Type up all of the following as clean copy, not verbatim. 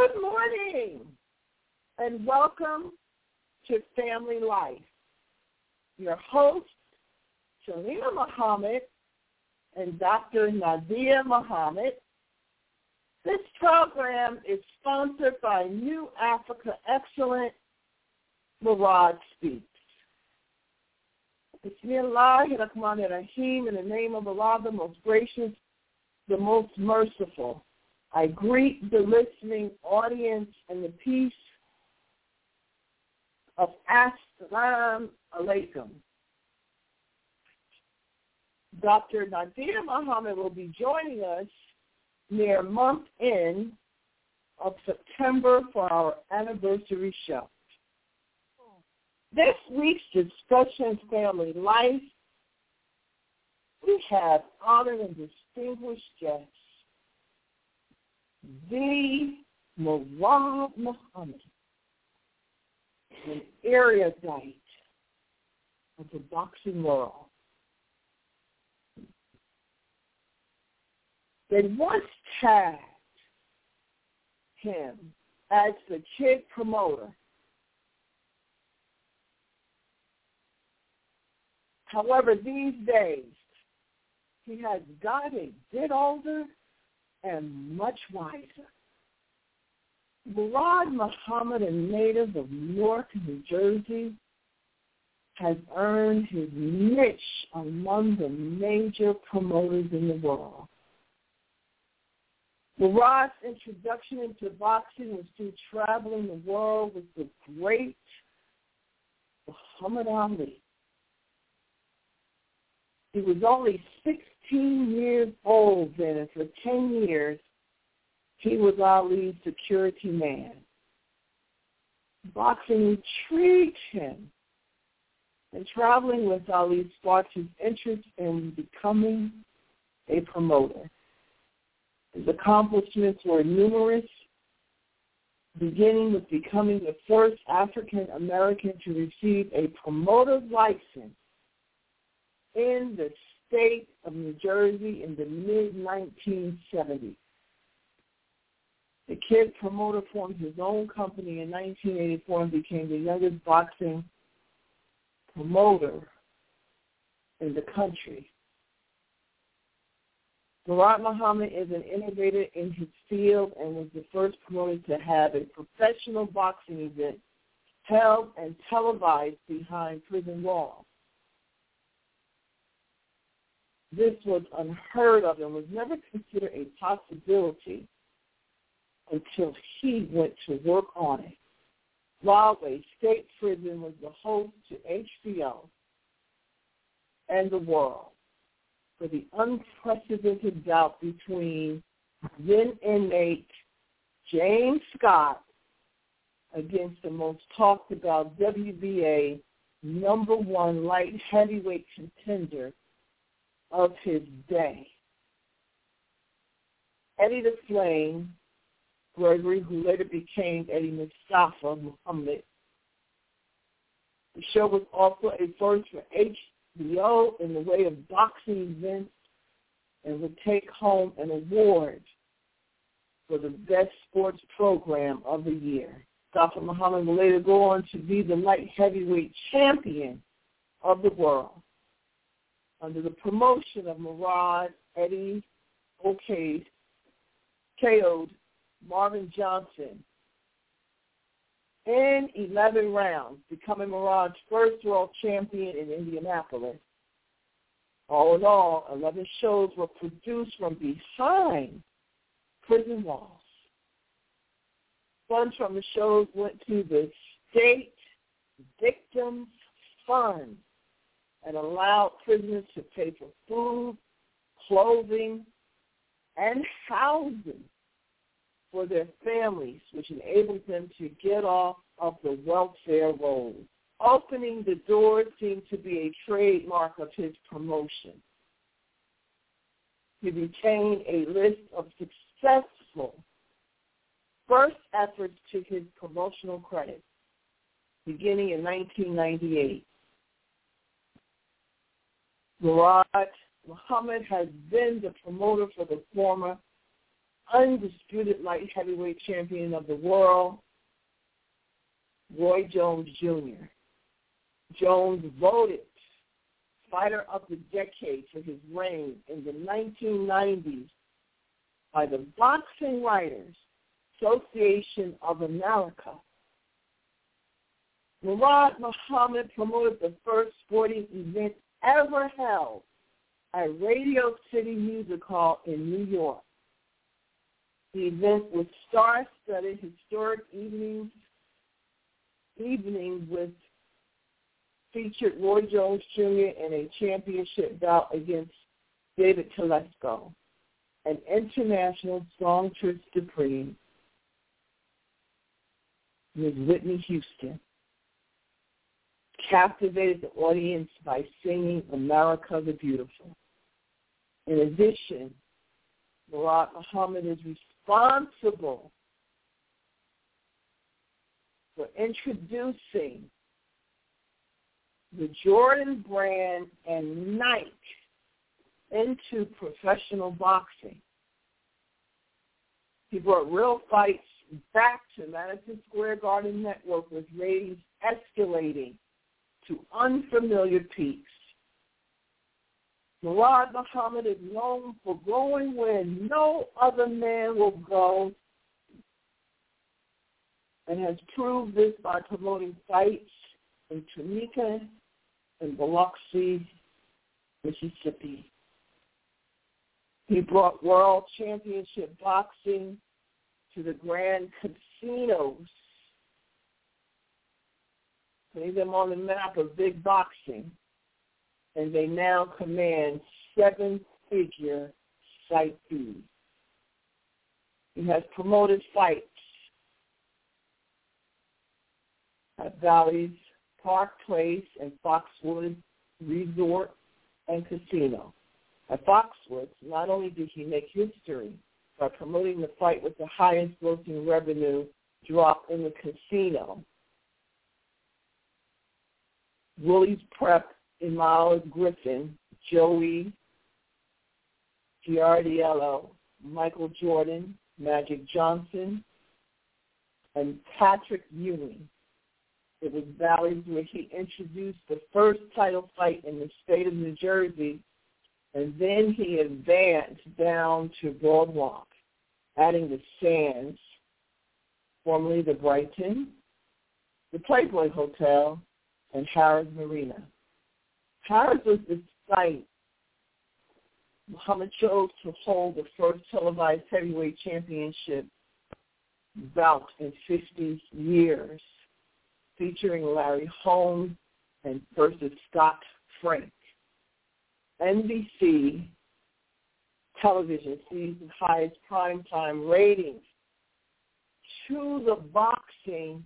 Good morning, and welcome to Family Life. Your host, Shalina Muhammad and Dr. Nadia Muhammad. This program is sponsored by New Africa Excellent, Murad Speaks. Bismillahirrahmanirrahim, in the name of Allah, the most gracious, the most merciful. I greet the listening audience in the peace of Assalamu Alaikum. Dr. Nadia Muhammad will be joining us near month end of September for our anniversary show. This week's discussion, Family Life, we have honored and distinguished guests, the Murad Muhammad, an erudite of the boxing world. They once tagged him as the kid promoter. However, these days, he has got a bit older and much wiser. Murad Muhammad, a native of Newark, New Jersey, has earned his niche among the major promoters in the world. Murad's introduction into boxing was through traveling the world with the great Muhammad Ali. He was only 16 years old then, and for 10 years, he was Ali's security man. Boxing intrigued him, and traveling with Ali sparked his interest in becoming a promoter. His accomplishments were numerous, beginning with becoming the first African-American to receive a promoter's license in the state of New Jersey in the mid-1970s. The kid promoter formed his own company in 1984 and became the youngest boxing promoter in the country. Murad Muhammad is an innovator in his field and was the first promoter to have a professional boxing event held and televised behind prison walls. This was unheard of and was never considered a possibility until he went to work on it. Rahway State Prison was the host to HBO and the world for the unprecedented bout between then inmate James Scott against the most talked about WBA #1 light heavyweight contender of his day. Eddie the Flame Gregory, who later became Eddie Mustafa Muhammad. The show was also a first for HBO in the way of boxing events and would take home an award for the best sports program of the year. Mustafa Muhammad will later go on to be the light heavyweight champion of the world. Under the promotion of Murad, Eddie KO'd Marvin Johnson in 11 rounds, becoming Murad's first world champion in Indianapolis. All in all, 11 shows were produced from behind prison walls. Funds from the shows went to the State Victims Fund and allowed prisoners to pay for food, clothing, and housing for their families, which enabled them to get off of the welfare rolls. Opening the door seemed to be a trademark of his promotion. He retained a list of successful first efforts to his promotional credit, beginning in 1998. Murad Muhammad has been the promoter for the former undisputed light heavyweight champion of the world, Roy Jones Jr. Jones voted Fighter of the Decade for his reign in the 1990s by the Boxing Writers Association of America. Murad Muhammad promoted the first sporting event ever held at Radio City Music Hall in New York. The event was star-studded historic evenings with featured Roy Jones Jr. in a championship bout against David Telesco, an international songstress supreme, Ms. Whitney Houston, captivated the audience by singing America the Beautiful. In addition, Murad Muhammad is responsible for introducing the Jordan brand and Nike into professional boxing. He brought real fights back to Madison Square Garden Network with ratings escalating to unfamiliar peaks. Murad Muhammad is known for going where no other man will go and has proved this by promoting fights in Tunica and Biloxi, Mississippi. He brought World Championship Boxing to the Grand Casinos, putting them on the map of big boxing, and they now command seven-figure site fees. He has promoted fights at Bally's Park Place and Foxwoods Resort and Casino. At Foxwoods, not only did he make history by promoting the fight with the highest grossing revenue drop in the casino, Willie's Prep, Imal Griffin, Joey Giardiello, Michael Jordan, Magic Johnson, and Patrick Ewing. It was Bally's where he introduced the first title fight in the state of New Jersey, and then he advanced down to Boardwalk, adding the Sands, formerly the Brighton, the Playboy Hotel, and Harrah's Marina. Harrah's was the site Muhammad chose to hold the first televised heavyweight championship bout in 50 years, featuring Larry Holmes and versus Scott Frank. NBC television sees the highest primetime ratings to the boxing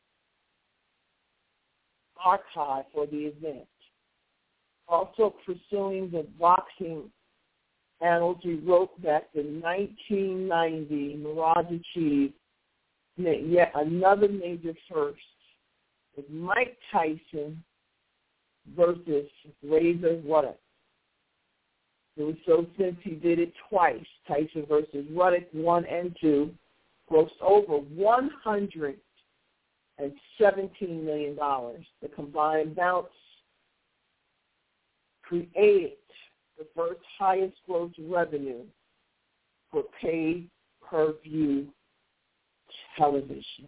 archive for the event. Also pursuing the boxing annals, we wrote that in 1990, Murad achieved yet another major first with Mike Tyson versus Razor Ruddock. It was so since he did it twice, Tyson versus Ruddock 1 and 2, grossed over $117 million. The combined bouts created the first highest gross revenue for pay-per-view television.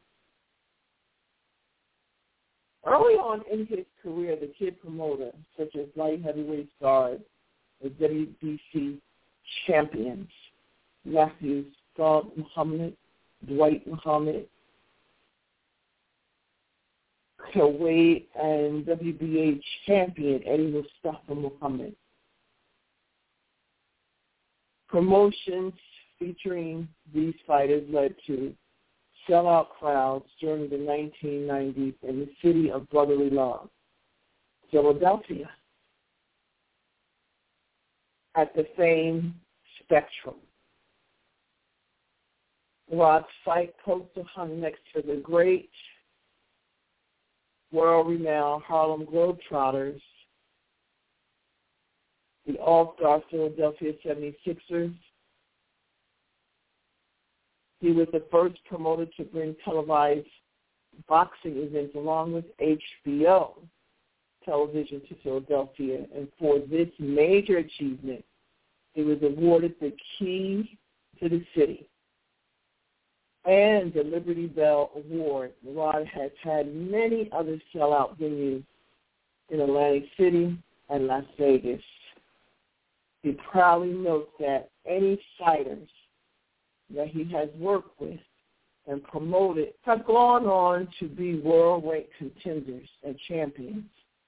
Early on in his career, the kid promoter, such as light heavyweight stars, the WBC champions, Matthew Saad Muhammad, Dwight Muhammad, Kuwait, and WBA champion Eddie Mustafa Muhammad. Promotions featuring these fighters led to sellout crowds during the 1990s in the city of brotherly love, Philadelphia, at the famed Spectrum. Rod's fight poster hung next to the great world-renowned Harlem Globetrotters, the All-Star Philadelphia 76ers, He was the first promoter to bring televised boxing events along with HBO television to Philadelphia. And for this major achievement, he was awarded the key to the city and the Liberty Bell Award. Murad has had many other sellout venues in Atlantic City and Las Vegas. He proudly notes that any fighters that he has worked with and promoted have gone on to be world-weight contenders and champions,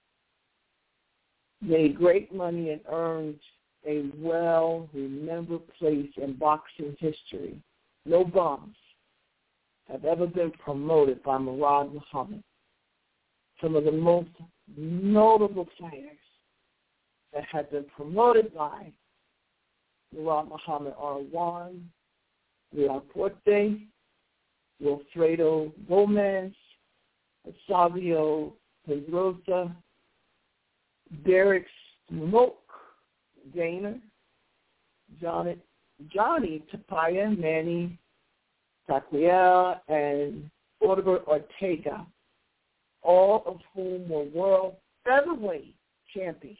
made great money, and earned a well-remembered place in boxing history. No bums have ever been promoted by Murad Muhammad. Some of the most notable fighters that have been promoted by Murad Muhammad are Juan Villafuerte, Wilfredo Gomez, Savio Pedrosa, Derek Smoke Gaynor, Johnny Tapia, Manny Pacquiao, and Oliver Ortega, all of whom were world featherweight champions.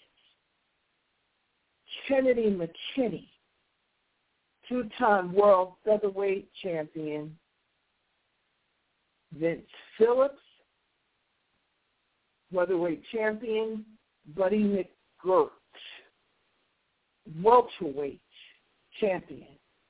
Kennedy McKinney, two-time world featherweight champion. Vince Phillips, featherweight champion. Buddy McGirt, welterweight champion.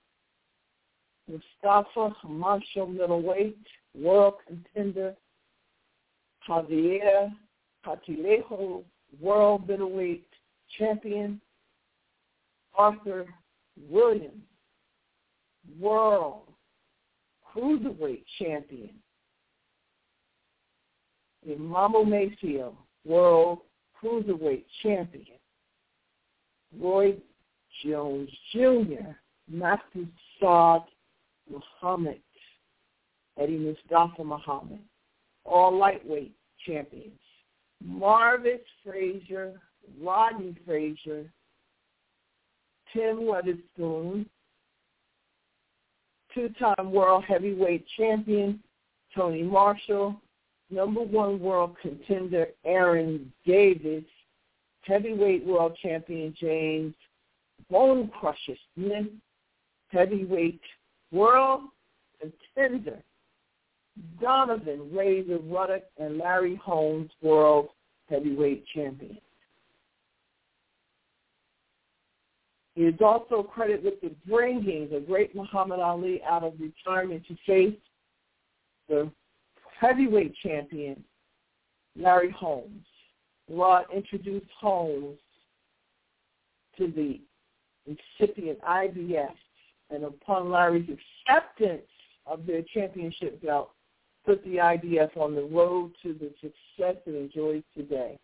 Mustafa Marshall, middleweight, world contender. Javier Catilejo, world middleweight champion. Arthur Williams, world cruiserweight champion. Imamo Mayfield, world cruiserweight champion. Roy Jones Jr., Matthew Saad Muhammad, Eddie Mustafa Muhammad, all lightweight champions. Marvis Frazier, Rodney Frazier, Tim Weatherspoon, two-time world heavyweight champion Tony Marshall, number one world contender Aaron Davis, heavyweight world champion James Bone Crusher Smith, heavyweight world contender Donovan Razor Ruddock, and Larry Holmes, world heavyweight champion. He is also credited with the bringing the great Muhammad Ali out of retirement to face the heavyweight champion, Larry Holmes. Rod introduced Holmes to the recipient IBF, and upon Larry's acceptance of their championship belt, put the IBF on the road to the success it enjoys today.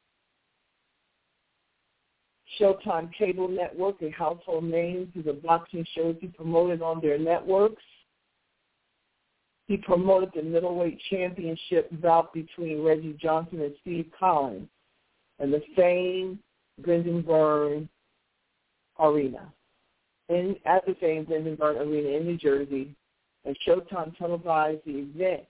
Showtime Cable Network, a household name to the boxing shows he promoted on their networks. He promoted the middleweight championship bout between Reggie Johnson and Steve Collins in the famed Brendan Byrne Arena, at the famed Brendan Byrne Arena in New Jersey, and Showtime televised the event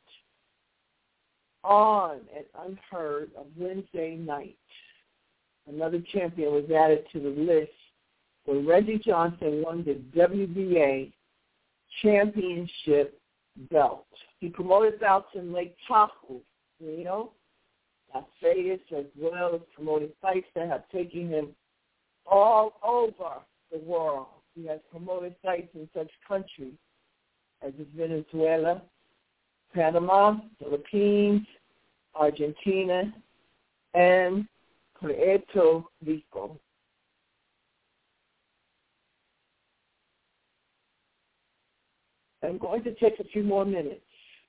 on and unheard of Wednesday night. Another champion was added to the list when Reggie Johnson won the WBA championship belt. He promoted bouts in Lake Tahoe, Las Vegas, as well as promoted fights that have taken him all over the world. He has promoted fights in such countries as Venezuela, Panama, Philippines, Argentina, and Puerto Rico. I'm going to take a few more minutes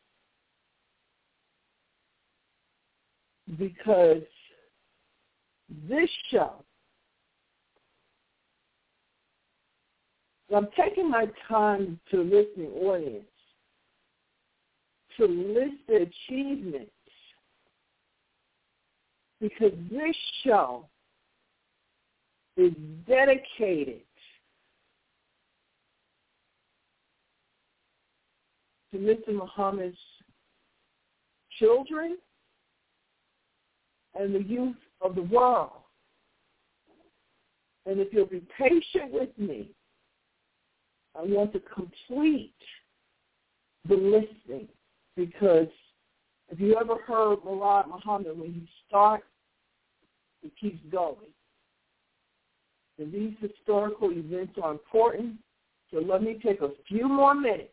because this show, I'm taking my time to listening audience to list the achievements, because this show is dedicated to Mr. Muhammad's children and the youth of the world. And if you'll be patient with me, I want to complete the listing, because if you ever heard Murad Muhammad, when he starts, he keeps going. And these historical events are important, so let me take a few more minutes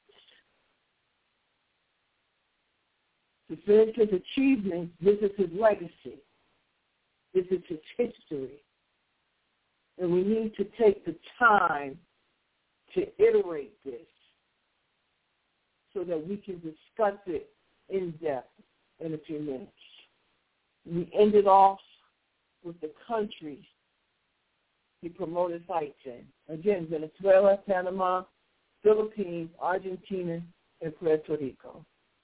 to finish his achievements. This is his legacy. This is his history. And we need to take the time to iterate this so that we can discuss it in depth in a few minutes. We ended off with the countries he promoted fights in. Again, Venezuela, Panama, Philippines, Argentina, and Puerto Rico,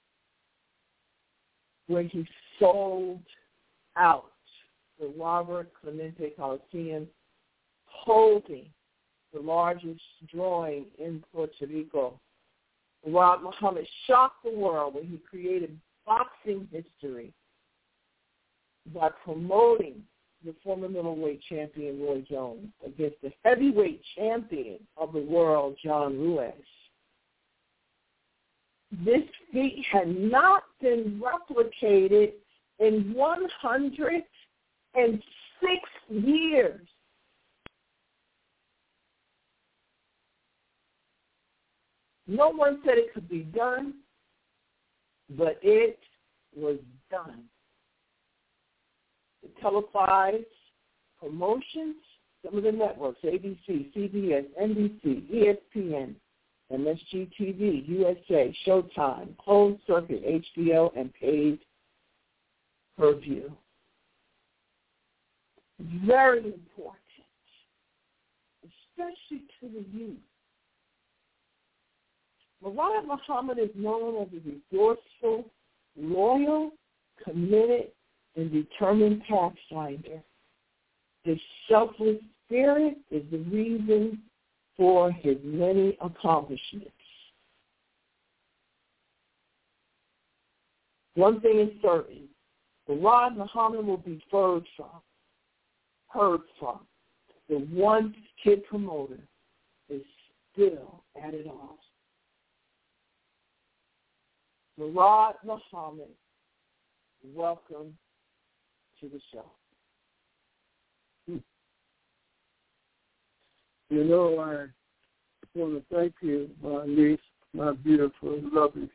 where he sold out the Robert Clemente Coliseum, holding the largest drawing in Puerto Rico. Murad Muhammad shocked the world when he created boxing history by promoting the former middleweight champion Roy Jones against the heavyweight champion of the world, John Ruiz. This feat had not been replicated in 106 years. No one said it could be done, but it was done. The televised promotions, some of the networks, ABC, CBS, NBC, ESPN, MSG-TV, USA, Showtime, Closed Circuit, HBO, and paid per view. Very important, especially to the youth. Murad Muhammad is known as a resourceful, loyal, committed, and determined pathfinder. His selfless spirit is the reason for his many accomplishments. One thing is certain, Murad Muhammad will be heard from. The once kid promoter is still at it all. Murad Muhammad, welcome to the show. You know, I want to thank you, my niece, my beautiful, lovely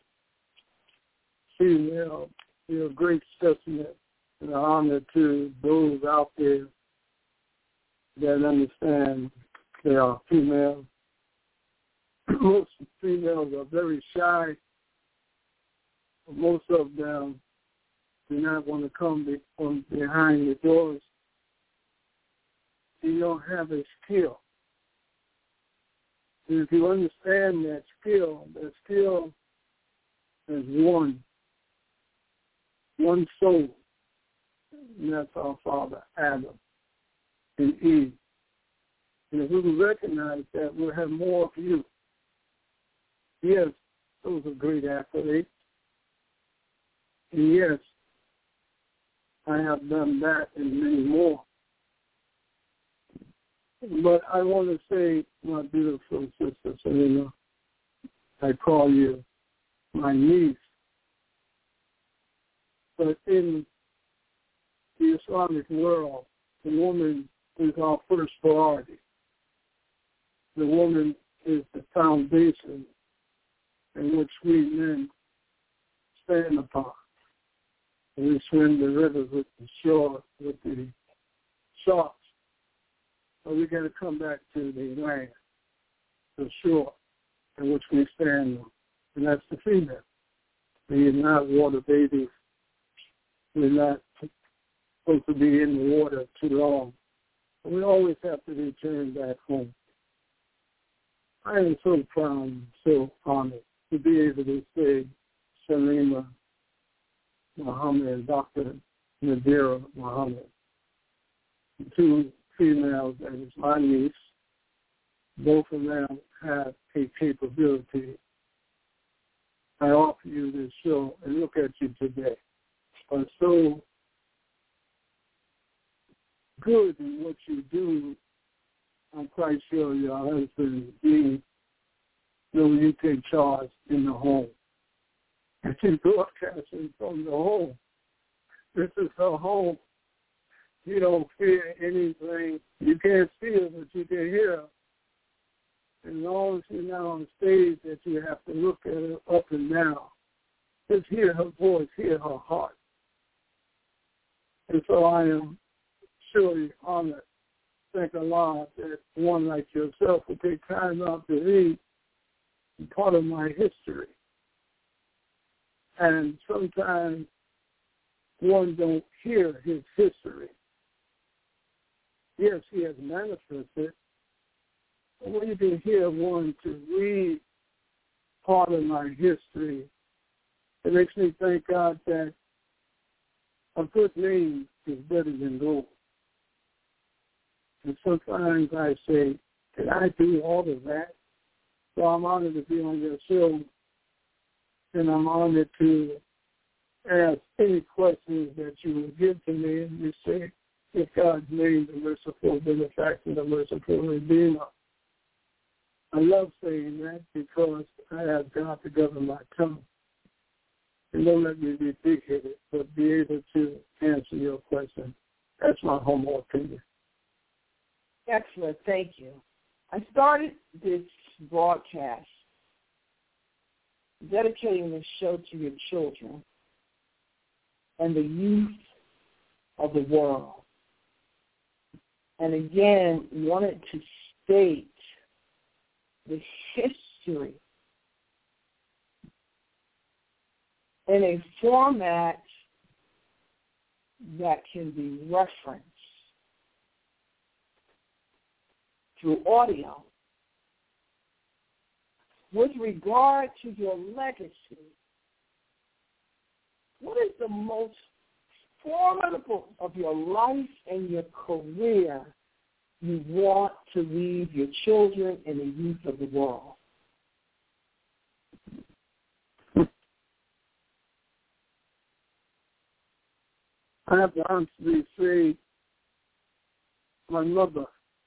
female. You're a great testament and an honor to those out there that understand they are female. Most females are very shy. Most of them do not want to come from behind the doors. You don't have a skill. And if you understand that skill is one soul, and that's our father, Adam and Eve. And if we can recognize that, we'll have more of you. Yes, those are great athletes. And yes, I have done that and many more. But I want to say, my beautiful sister Selena, I call you my niece. But in the Islamic world, the woman is our first priority. The woman is the foundation in which we men stand upon. And we swim the rivers with the shore, with the sharks. But we got to come back to the land, the shore, in which we stand on. And that's the female. We are not water babies. We're not supposed to be in the water too long. We always have to return back home. I am so proud and so honored to be able to say Shalima Muhammad and Dr. Nadira Muhammad, two females, and it's my niece. Both of them have a capability I offer you this show and look at you today are so good in what you do. I'm quite sure your husband, you know, you take charge in the home. And she's broadcasting from the home. This is her home. You don't fear anything. You can't see her, but you can hear her. And as long as she's not on the stage that you have to look at her up and down, just hear her voice, hear her heart. And so I am surely honored. Thank Allah that one like yourself would take time out to read part of my history. And sometimes one don't hear his history. Yes, he has manifested, but when you can hear one to read part of my history, it makes me thank God that a good name is better than gold. And sometimes I say, did I do all of that? So I'm honored to be on your show, and I'm honored to ask any questions that you will give to me, and you say, if God's name, the merciful benefactor, the merciful redeemer. I love saying that because I have God to govern my tongue. And don't let me be big-headed, but be able to answer your question. That's my humble opinion. Excellent. Thank you. I started this broadcast dedicating this show to your children and the youth of the world. And again, wanted to state the history in a format that can be referenced through audio with regard to your legacy. What is the most formidable of your life and your career you want to leave your children and the youth of the world? I have to honestly say, my mother.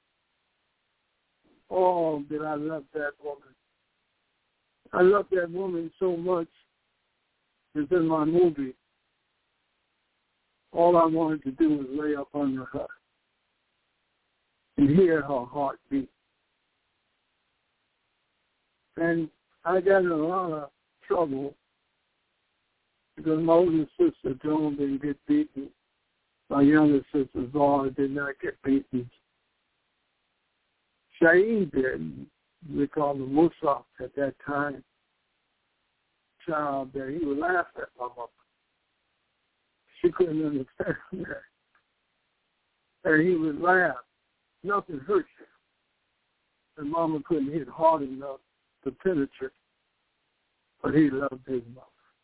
Oh, did I love that woman. I love that woman so much. It's in my movie. All I wanted to do was lay up under her and hear her heartbeat. And I got in a lot of trouble because my older sister, Joan, didn't get beaten. My younger sister, Zara, did not get beaten. Shaheed did. We called him Musa at that time. Child that he would laugh at my mother. She couldn't understand that. And he would laugh. Nothing hurt you. And Mama couldn't hit hard enough to penetrate. But he loved his mother.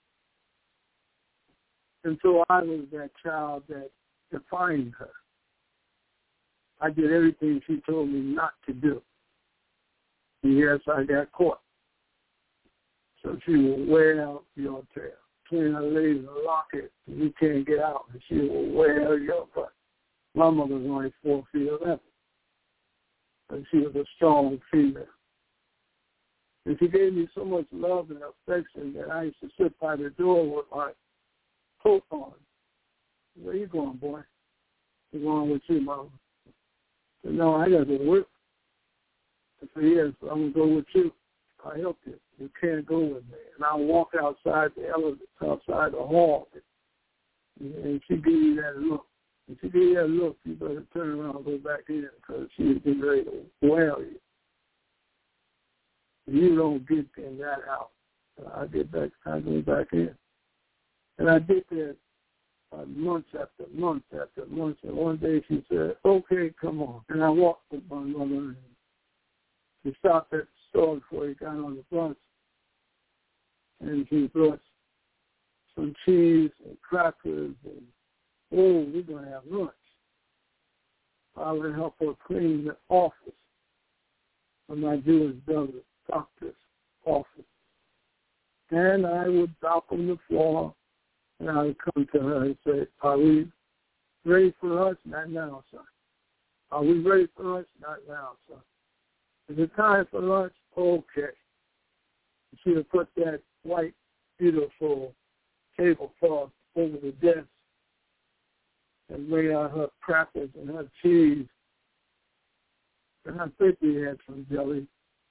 And so I was that child that defined her. I did everything she told me not to do. And yes, I got caught. So she will wear out your tail. Between her legs and lock it, and you can't get out. And she will wear your butt. My mother was only 4 feet 11. And she was a strong female. And she gave me so much love and affection that I used to sit by the door with my coat on. Where you going, boy? I'm going with you, Mama. I said, no, I got to work. I said, yes, I'm going to go with you. I help you. You can't go with me. And I walk outside the elevator, outside the hall, and she gave you that look. If she gave you that look, you better turn around and go back in because she was getting ready to wail you. If you don't get in that house, I go back in. And I did that months after months after months. And one day she said, okay, come on. And I walked with my mother and we stopped at the store before he got on the bus. And he brought some cheese and crackers and, oh, we're going to have lunch. I would help her clean the office of my Jewish brother's doctor's office. And I would drop on the floor, and I would come to her and say, are we ready for lunch? Not now, son. Are we ready for lunch? Not now, son. Is it time for lunch? Okay. She would put that white, beautiful tablecloth over the desk and lay out her crackers and her cheese. And I think we had some jelly.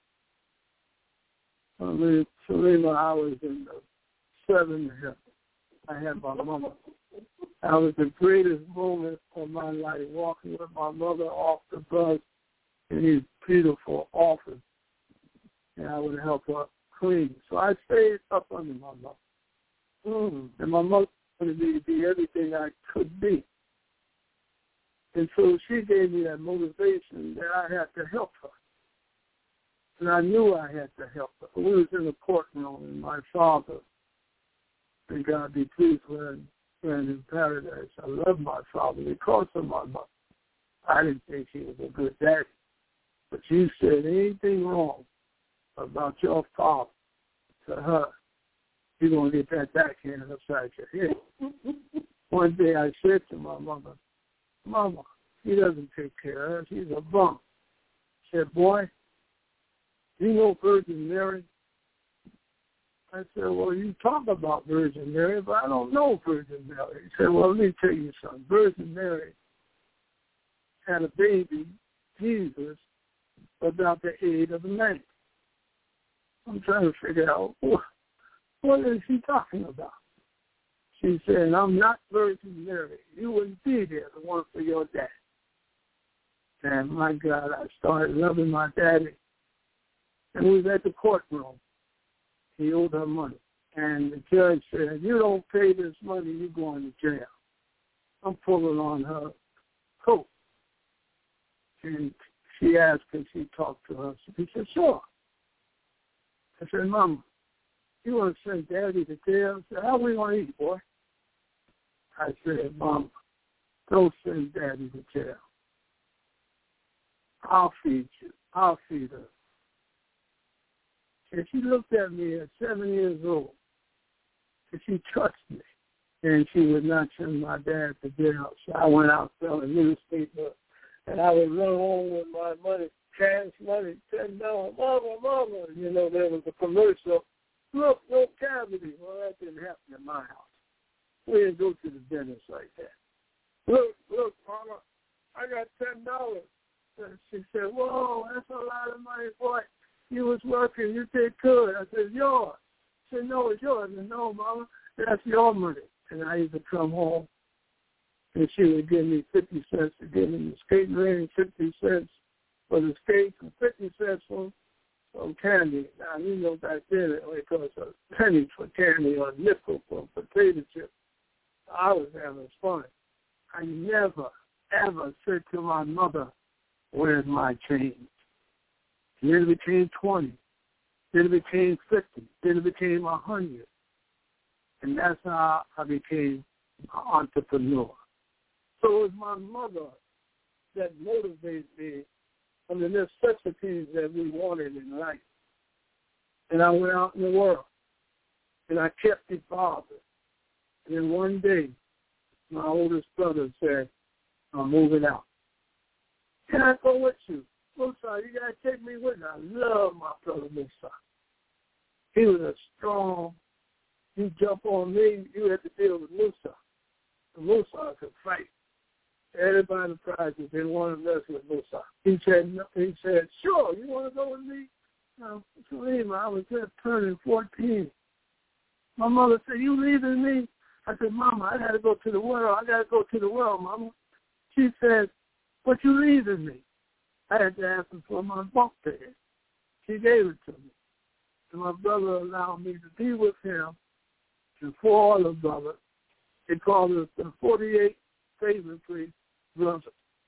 Selena, I was in the 7th. I had my mama. I was the greatest moment of my life, walking with my mother off the bus in his beautiful office, and I would help her clean. So I stayed up under my mother. And my mother wanted me to be everything I could be. And so she gave me that motivation that I had to help her. And I knew I had to help her. We was in the courtroom, and my father, and God be pleased with him, and in paradise. I love my father because of my mother. I didn't think he was a good daddy. But you said anything wrong about your father to her, you're going to get that backhand upside your head. One day I said to my mother, Mama, he doesn't take care of us. He's a bum. She said, boy, you know Virgin Mary? I said, well, you talk about Virgin Mary, but I don't know Virgin Mary. He said, well, let me tell you something. Virgin Mary had a baby, Jesus, about the age of a man. I'm trying to figure out, what is she talking about? She said, I'm not Virgin Mary. You wouldn't be there, the one for your dad. And my God, I started loving my daddy. And we was at the courtroom. He owed her money. And the judge said, you don't pay this money, you're going to jail. I'm pulling on her coat. And she asked if she talked to her. She said, sure. I said, Mama, you want to send Daddy to jail? I said, how we going to eat, boy? I said, Mama, don't send Daddy to jail. I'll feed you. I'll feed her. And she looked at me at 7 years old, and she trusted me, and she would not send my dad to jail. So I went out selling newspaper, and I would run home with my money, cash money, $10. Mama, you know, there was a commercial. Look, no cavity. Well, that didn't happen in my house. We didn't go to the dentist like that. Look, Mama, I got $10. And she said, whoa, that's a lot of money, boy. You was working, you did good. I said, yours. She said, no, it's yours. I said, no, Mama, that's your money. And I used to come home, and she would give me 50 cents to get in the skating ring, 50 cents for the skates, and 50 cents for candy. Now, you know, back then it cost a penny for candy or a nickel for potato chips. I was having fun. I never, ever said to my mother, where's my change? And then it became 20. Then it became 50. Then it became 100. And that's how I became an entrepreneur. So it was my mother that motivated me on the necessities that we wanted in life. And I went out in the world, and I kept it bothered. And then one day, my oldest brother said, I'm moving out. Can I go with you? Musa, you got to take me with you. I love my brother Musa. He was a strong, you jump on me, you had to deal with Musa. And Musa could fight. Everybody in the project didn't want to mess with Musa. He said, sure, you want to go with me? No, I was just turning 14. My mother said, you leaving me? I said, Mama, I got to go to the world. I got to go to the world, Mama. She said, but you leaving me? I had to ask her for my bunk bed. She gave it to me. And my brother allowed me to be with him and 4 other brothers. They called us the 48 favorite brothers.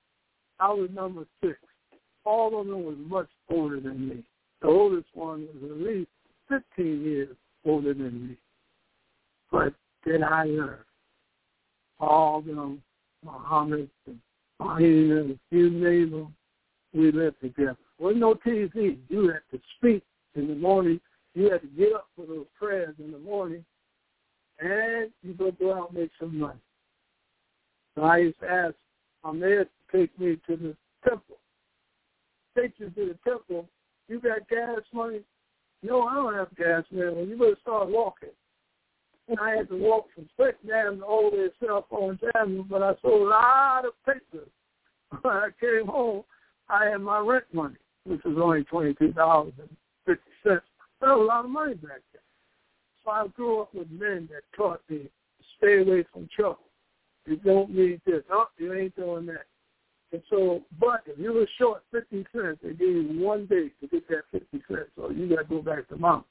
I was number 6. All of them was much older than me. The oldest one was at least 15 years older than me. But then I learned. All of them, Muhammad and Mahina, you name them, we lived together. There was no TV. You had to speak in the morning. you had to get up for those prayers in the morning, and you go out and make some money. So I used to ask my mayor to take me to the temple. Take you to the temple. You got gas money? No, I don't have gas money. Well, you better start walking. And I had to walk from Second Avenue all the way to South Orange Avenue, but I sold a lot of papers. When I came home, I had my rent money, which was only $22.50. That was a lot of money back then. So I grew up with men that taught me to stay away from trouble. You don't need this. Oh, you ain't doing that. And so, but if you were short 50 cents, they gave you 1 day to get that 50 cents, so you got to go back to mom.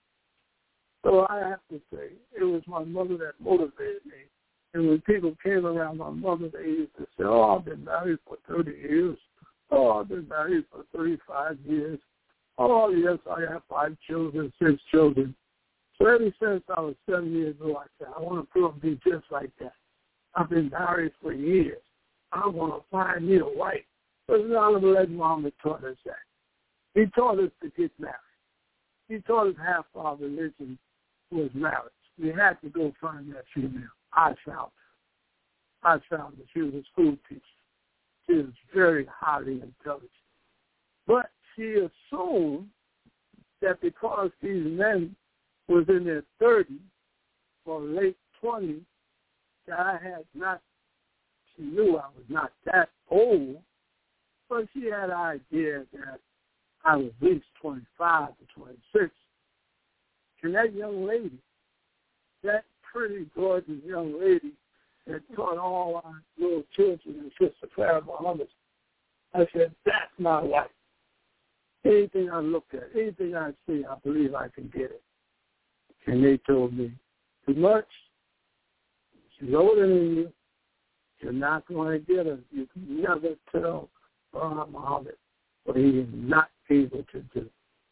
So I have to say, it was my mother that motivated me. And when people came around my mother, they used to say, oh, I've been married for 30 years. Oh, I've been married for 35 years. Oh, yes, I have 5 children, 6 children. So ever since I was 7 years old, I said, I want to grow up and be just like that. I've been married for years. I want to find me a wife. But none of the Mama taught us that. He taught us to get married. He taught us half our religion was marriage. We had to go find that female. I found her. She was a school teacher. She was very highly intelligent. But she assumed that because these men was in their 30s or late 20s, that I had not, she knew I was not that old, but she had an idea that I was at least 25 to 26. And that young lady, that pretty gorgeous young lady that taught all our little children and Sister Clara Muhammad, I said, that's my wife. Anything I look at, anything I see, I believe I can get it. And they told me, too much. She's older than you. You're not going to get her. You can never tell Muhammad what he is not able to do.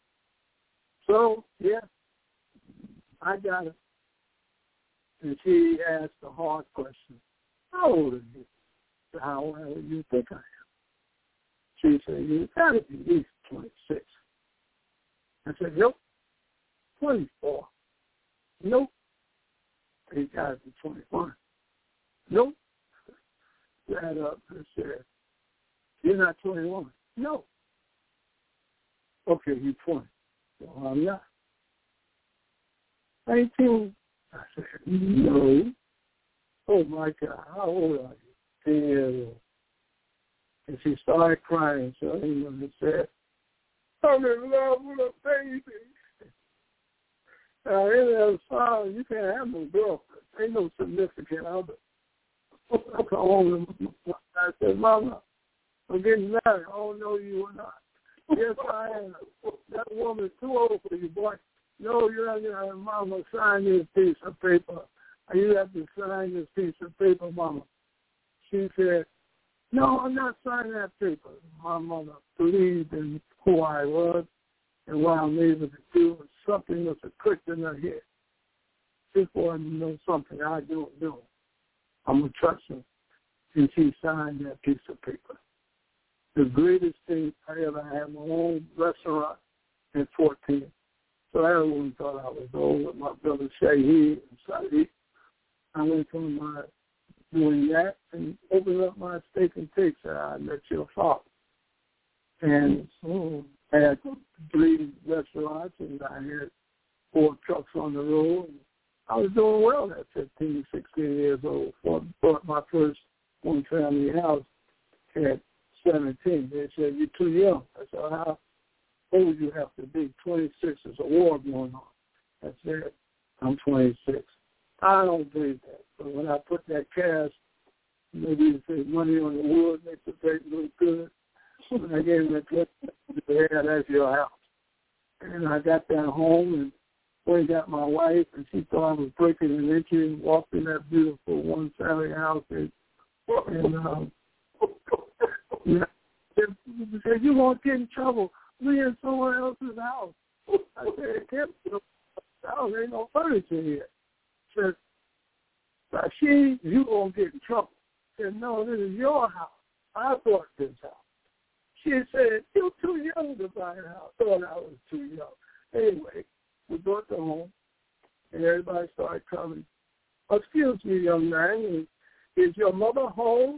So, yeah, I got her. And she asked a hard question. How old are you? How old do you think I am? She said, you got to be at least 26. I said, nope, 24. Nope. You got to be 21. Nope. Got up and said, you're not 21. No. Okay, you're 20. Well, I'm not. 19. I said, no. Oh, my God, how old are you? 10 years old. And she started crying, so he said, I'm in love with a baby. Now, in that song, you can't have no girlfriend. Ain't no significant other. I said, Mama, I'm getting married. I don't know you or not. Yes, I am. That woman's too old for you, boy. No, you're not going to, Mama, sign this piece of paper. You have to sign this piece of paper, Mama. She said, no, I'm not signing that paper. My mother believed in who I was and what I'm able to do. Something was a click in her head. She wanted to know something I don't know. I'm going to trust her. And she signed that piece of paper. The greatest thing I ever had, my own restaurant at 14. So everyone thought I was old with my brother Shaheed and Sadiq. I went from my doing that and opened up my steak and takes that I met your father. And I had 3 restaurants and I had 4 trucks on the road. And I was doing well at 15, 16 years old. Bought my first one-family house at 17. They said, you're too young. I said, how old do you have to be? 26. There's a war going on. I said, I'm 26. I don't believe that. But when I put that cash, maybe you say money on the wood makes the place look good. When I gave him that clip, yeah, that's your house. And I got that home and went got my wife, and she thought I was breaking and entering, walked in that beautiful one-family house, and said, you won't get in trouble. We in someone else's house. I said, house ain't no furniture here. Said, Rashid, you won't get in trouble. Said, no, this is your house. I bought this house. She said, you're too young to buy a house. I thought I was too young. Anyway, We brought them home, and everybody started coming. Excuse me, young man, is your mother home?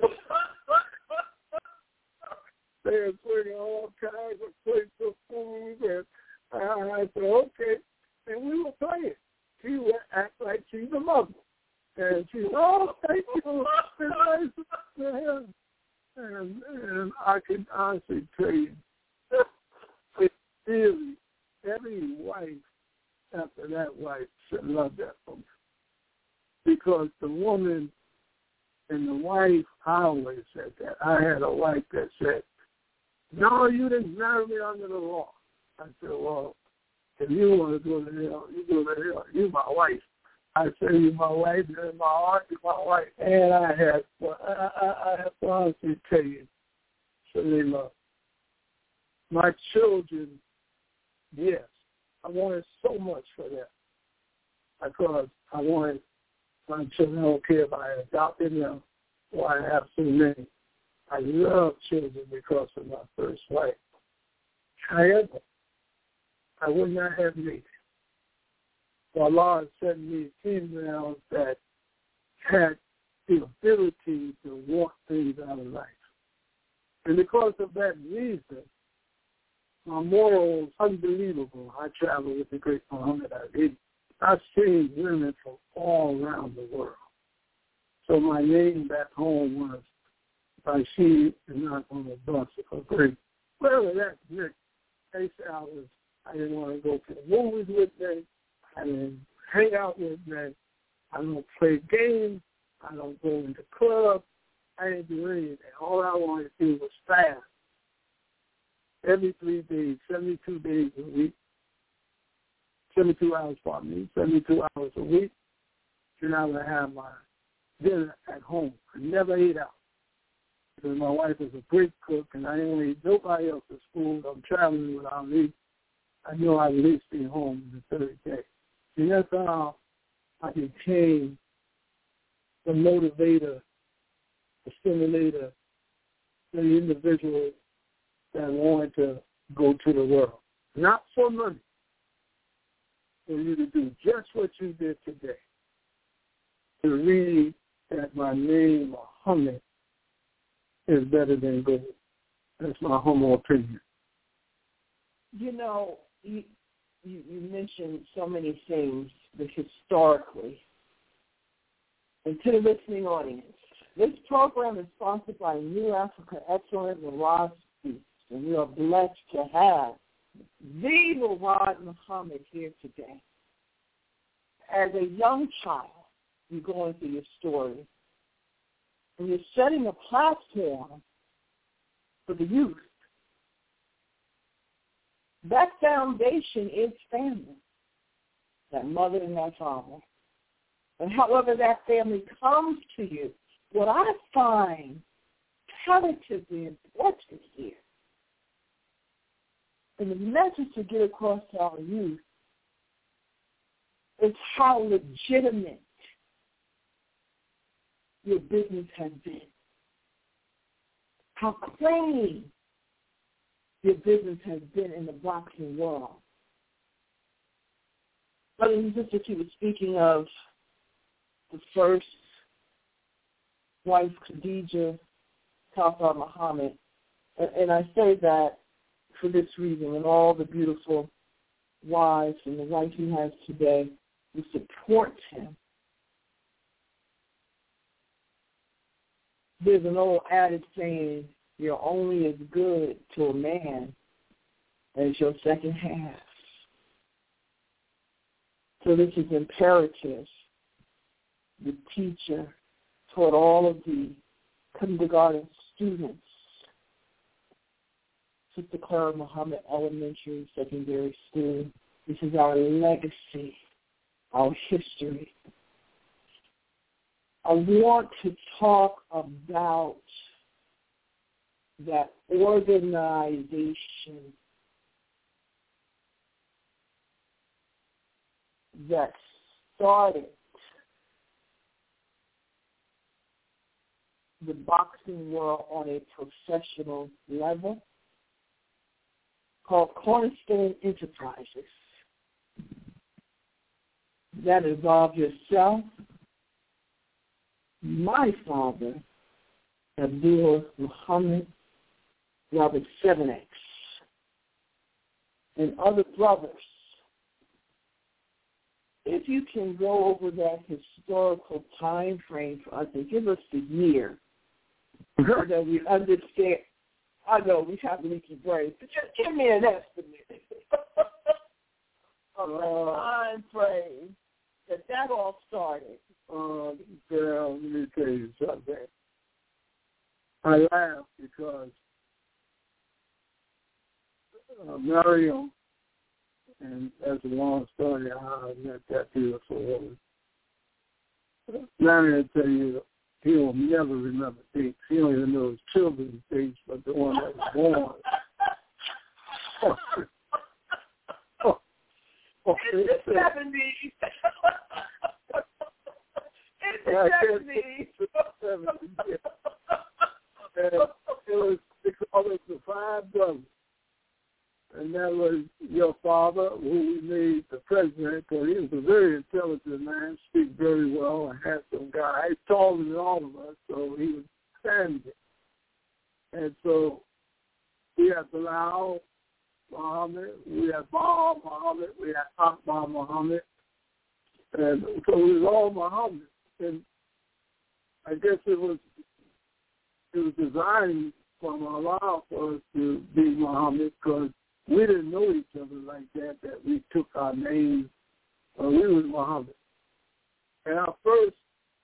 They were bringing all kinds of plates of food, and I said, okay. And we were playing. She would act like she's a mother. And she said, oh, thank you. It's nice. And I can honestly tell you, it's really, every wife after that wife should love that woman. Because the woman and the wife, I always said that. I had a wife that said, no, you didn't marry me under the law. I said, well, if you want to go to hell, you go to hell. You're my wife. I say you're my wife, you're in my heart, you're my wife. And I have to honestly tell you, Shalima, my children, yes, I wanted so much for them. Because I wanted my children, I don't care if I adopted them or I have so many. I love children because of my first wife. However, I would not have made it. So Allah sent me females that had the ability to want things out of life. And because of that reason, my morals unbelievable. I travel with the great Muhammad Ali. I've seen women from all around the world. So my name back home was Rashid is not on the bus or great. Whatever that meant. They said I didn't want to go to the movies with them. I didn't hang out with them. I don't play games. I don't go into clubs. I didn't do anything. All I wanted to do was fast. Every 3 days, 72 days a week. 72 hours, 72 hours a week. And I would have my dinner at home. I never ate out. Because my wife is a great cook, and I didn't eat nobody else's food. I'm traveling without eating. I know I'd at least be home the third day. And that's how I became the motivator, the stimulator, the individual that wanted to go to the world. Not for money. For you to do just what you did today. To read that my name, Muhammad, is better than gold. That's my humble opinion. You know, you mentioned so many things that historically, and to the listening audience, this program is sponsored by New Africa Excellent Murad Speaks, and we are blessed to have the Murad Muhammad here today. As a young child, you're going through your story, and you're setting a platform for the youth. That foundation is family, that mother and that father. And however that family comes to you, what I find relatively important here, and the message to get across to our youth, is how legitimate your business has been. How clean your business has been in the boxing world. Brothers and sisters, he was speaking of the first wife, Khadija Kawthar Muhammad. And I say that for this reason, and all the beautiful wives and the wife he has today who support him. There's an old adage saying, you're only as good to a man as your second half. So this is imperative. The teacher taught all of the kindergarten students, Sister Clara Muhammad Elementary Secondary School. This is our legacy, our history. I want to talk about that organization that started the boxing world on a professional level, called Cornerstone Enterprises. that involve yourself, my father, Abdul Muhammad Robert 7X, and other brothers. If you can go over that historical time frame for us and give us the year so that we understand. I know we have leaky brains, but just give me an estimate of the time frame that all started. Let me tell you something. I laugh because Mariam, and that's a long story how I met that beautiful woman. Mariam will tell you he will never remember dates. He don't even know his children's dates, but the one that was born. In the 70s. In the 70s. And they called us the five brothers. And that was your father, who we made the president, because he was a very intelligent man, speak very well, a handsome guy. He's taller than all of us, so he was standing. And so we had Bilal Muhammad, we had Baal Muhammad, we had Akbar Muhammad, and so it was all Muhammad. And I guess it was designed from Allah for us to be Muhammad, because we didn't know each other like that we took our names. We was Muhammad. And our first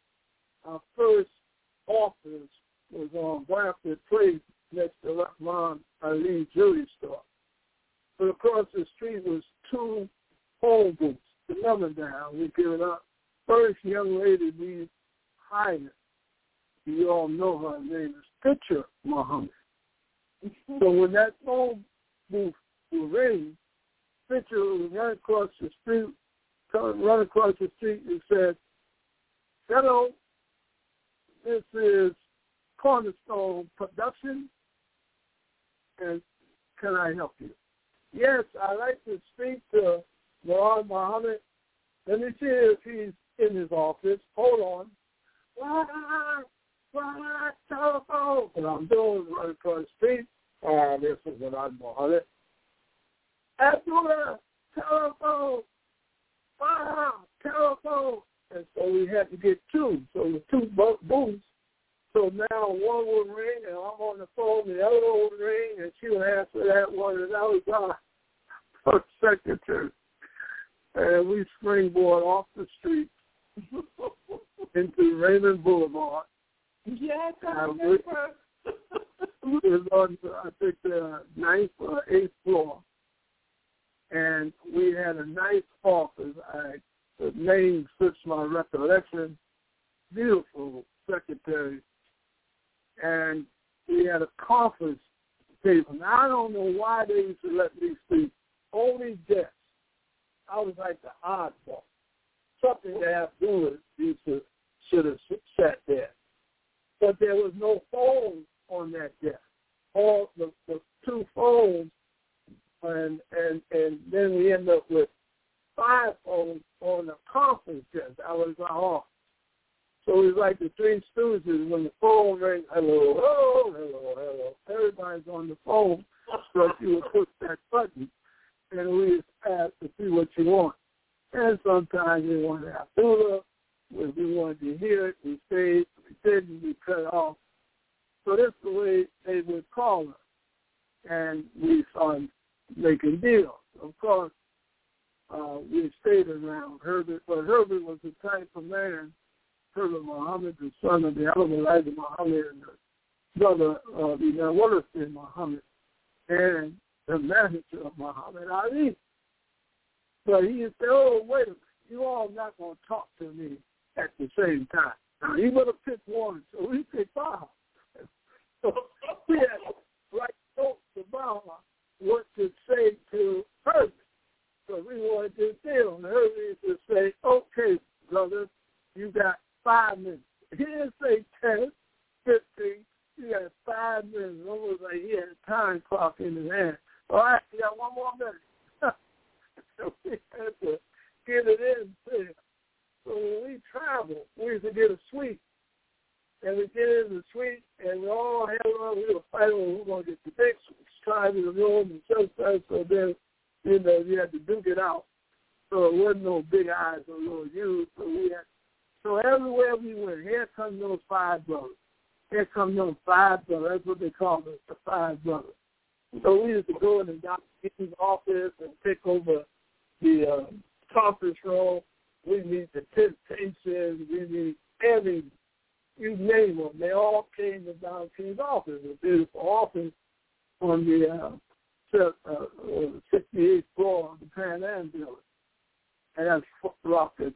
office was on Bradford Place next to Rahman Ali Jewelry Store. But across the street was two phone booths. The number down, we give it up. First young lady needs Highness. You all know her name is Picture Muhammad. So when that phone booth was ring, Picture would run across the street and said, "Hello, this is Cornerstone Production, and can I help you?" "Yes, I'd like to speak to Murad Muhammad. Let me see if he's in his office. Hold on." Telephone. And I'm doing right across the street. This is Murad Muhammad. Abdullah, telephone. Telephone. And so we had to get two. So the two booths. So now one would ring, and I'm on the phone, the other one would ring, and she would answer that one, and that was our first secretary. And we springboard off the street into Raymond Boulevard. Yes, I remember. It was on, I think, the 9th or 8th floor. And we had a nice office. The name fits my recollection. Beautiful secretary. And we had a conference table. Now, I don't know why they used to let me speak. Only guests. I was like the oddball. Something that Abdullah should have sat there. But there was no phone on that desk. All the two phones, and then we ended up with 5 phones on the conference desk. I was like, oh. So it was like the Three Stooges when the phone rang, hello, hello, hello, hello. Everybody's on the phone, so you would push that button, and we just asked to see what you want. And sometimes we wanted Abdullah. If we wanted to hear it, we stayed. If we didn't, we cut off. So that's the way they would call us. And we started making deals. Of course, we stayed around Herbert, but Herbert was the type of man, Herbert Muhammad, the son of the elder Elijah Muhammad and the brother of the Wallace Muhammad, and the manager of Muhammad Ali. But he would say, oh, wait a minute, you all not going to talk to me at the same time. Now, he would have picked one, so we picked 5. So we had right notes about what to say to Herbert. So we wanted to deal. And Herbert used to say, okay, brother, you got 5 minutes. He didn't say 10, 15. You got 5 minutes. Almost like he had a time clock in his hand. All right, you got 1 more minute. So we had to get it in there. So when we travel, we used to get a suite. And we get in the suite, and we all had on, we were fighting over who was going to get the big suite, trying to the room and so then, you had to duke it out. So it wasn't no big eyes or little U's. So everywhere we went, here come those five brothers. Here come those five brothers. That's what they call us, the five brothers. So we used to go in the doctor's office and take over the conference room. We meet the temptations. We meet every, you name them. They all came to Don King's office, a beautiful office on the 68th floor of the Pan Am building. And that's rocket.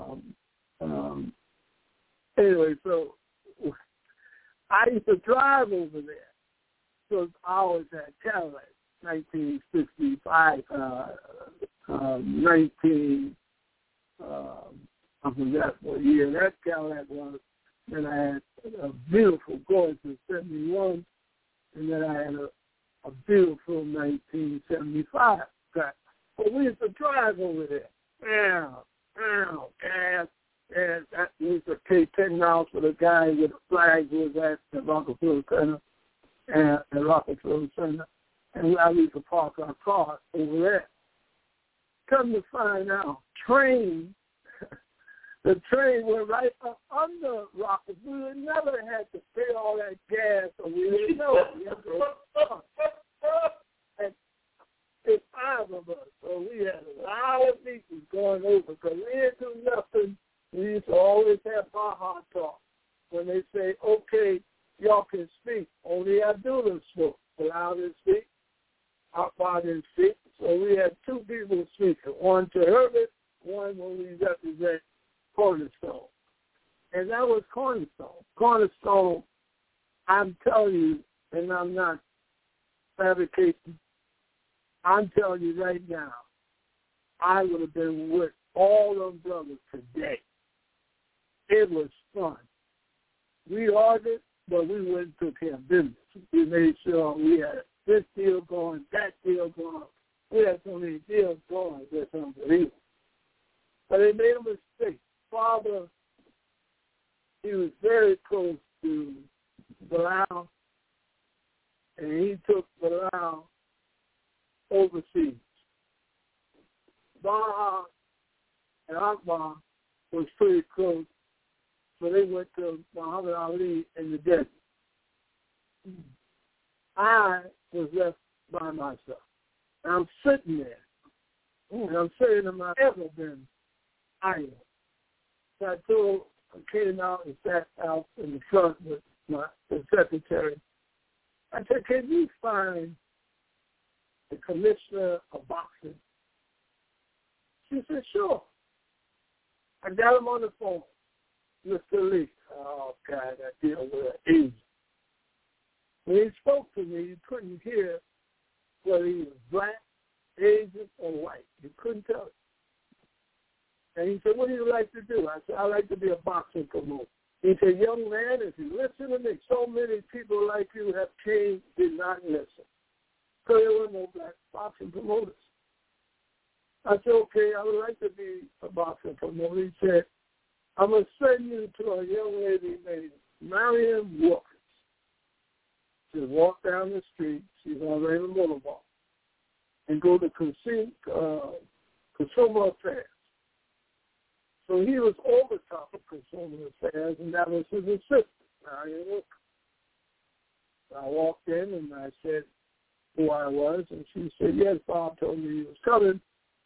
Anyway, so I used to drive over there. So I always had Cadillac, 1965, I forgot what year that Cadillac was. Then I had a beautiful, gorgeous 71, and then I had a beautiful 1975 car. But we used to drive over there. Gas. And that was a K-10 house with a guy with a flag who was at the Rockefeller Center and I used to park our car over there. Come to find out, the train went right up under Rockefeller. We never had to pay all that gas, so we didn't know. And it's five of us, so we had a lot of people going over because we didn't do nothing. We used to always have Baja talk. When they say, okay, y'all can speak, only Abdullah spoke. Allow them to speak. Akbar didn't speak. So we had two people speaking, one to Herbert, one when we represent Cornerstone. And that was Cornerstone. Cornerstone, I'm telling you, and I'm not fabricating, I'm telling you right now, I would have been with all them brothers today. It was fun. We argued, but we went and took care of business. We made sure we had this deal going, that deal going. We had so many deals going, that's unbelievable. But they made a mistake. Father, he was very close to Bilal, and he took Bilal overseas. Baha and Akbar was pretty close, so they went to Muhammad Ali in the desert. I was left by myself. And I'm sitting there, and I'm saying to myself, I've ever been idle. So I came out and sat out in the front with the secretary. I said, can you find the commissioner of boxing? She said, sure. I got him on the phone, Mr. Lee. Oh, God, I deal with an agent. When he spoke to me, you couldn't hear whether he was black, Asian, or white. You couldn't tell it. And he said, what do you like to do? I said, I like to be a boxing promoter. He said, young man, if you listen to me, so many people like you have came, did not listen. So there were no black boxing promoters. I said, okay, I would like to be a boxing promoter. He said, I'm going to send you to a young lady named Marion Wilkins. She'll walk down the street. She's on Raymond Boulevard. And go to Consumer Affairs. So he was over top of Consumer Affairs, and that was his assistant, Marion Wilkins. I walked in, and I said who I was, and she said, yes, Bob told me he was coming.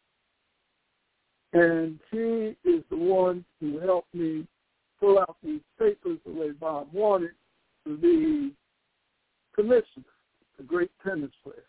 And she is the one who helped me pull out these papers the way Bob wanted to be commissioner, a great tennis player.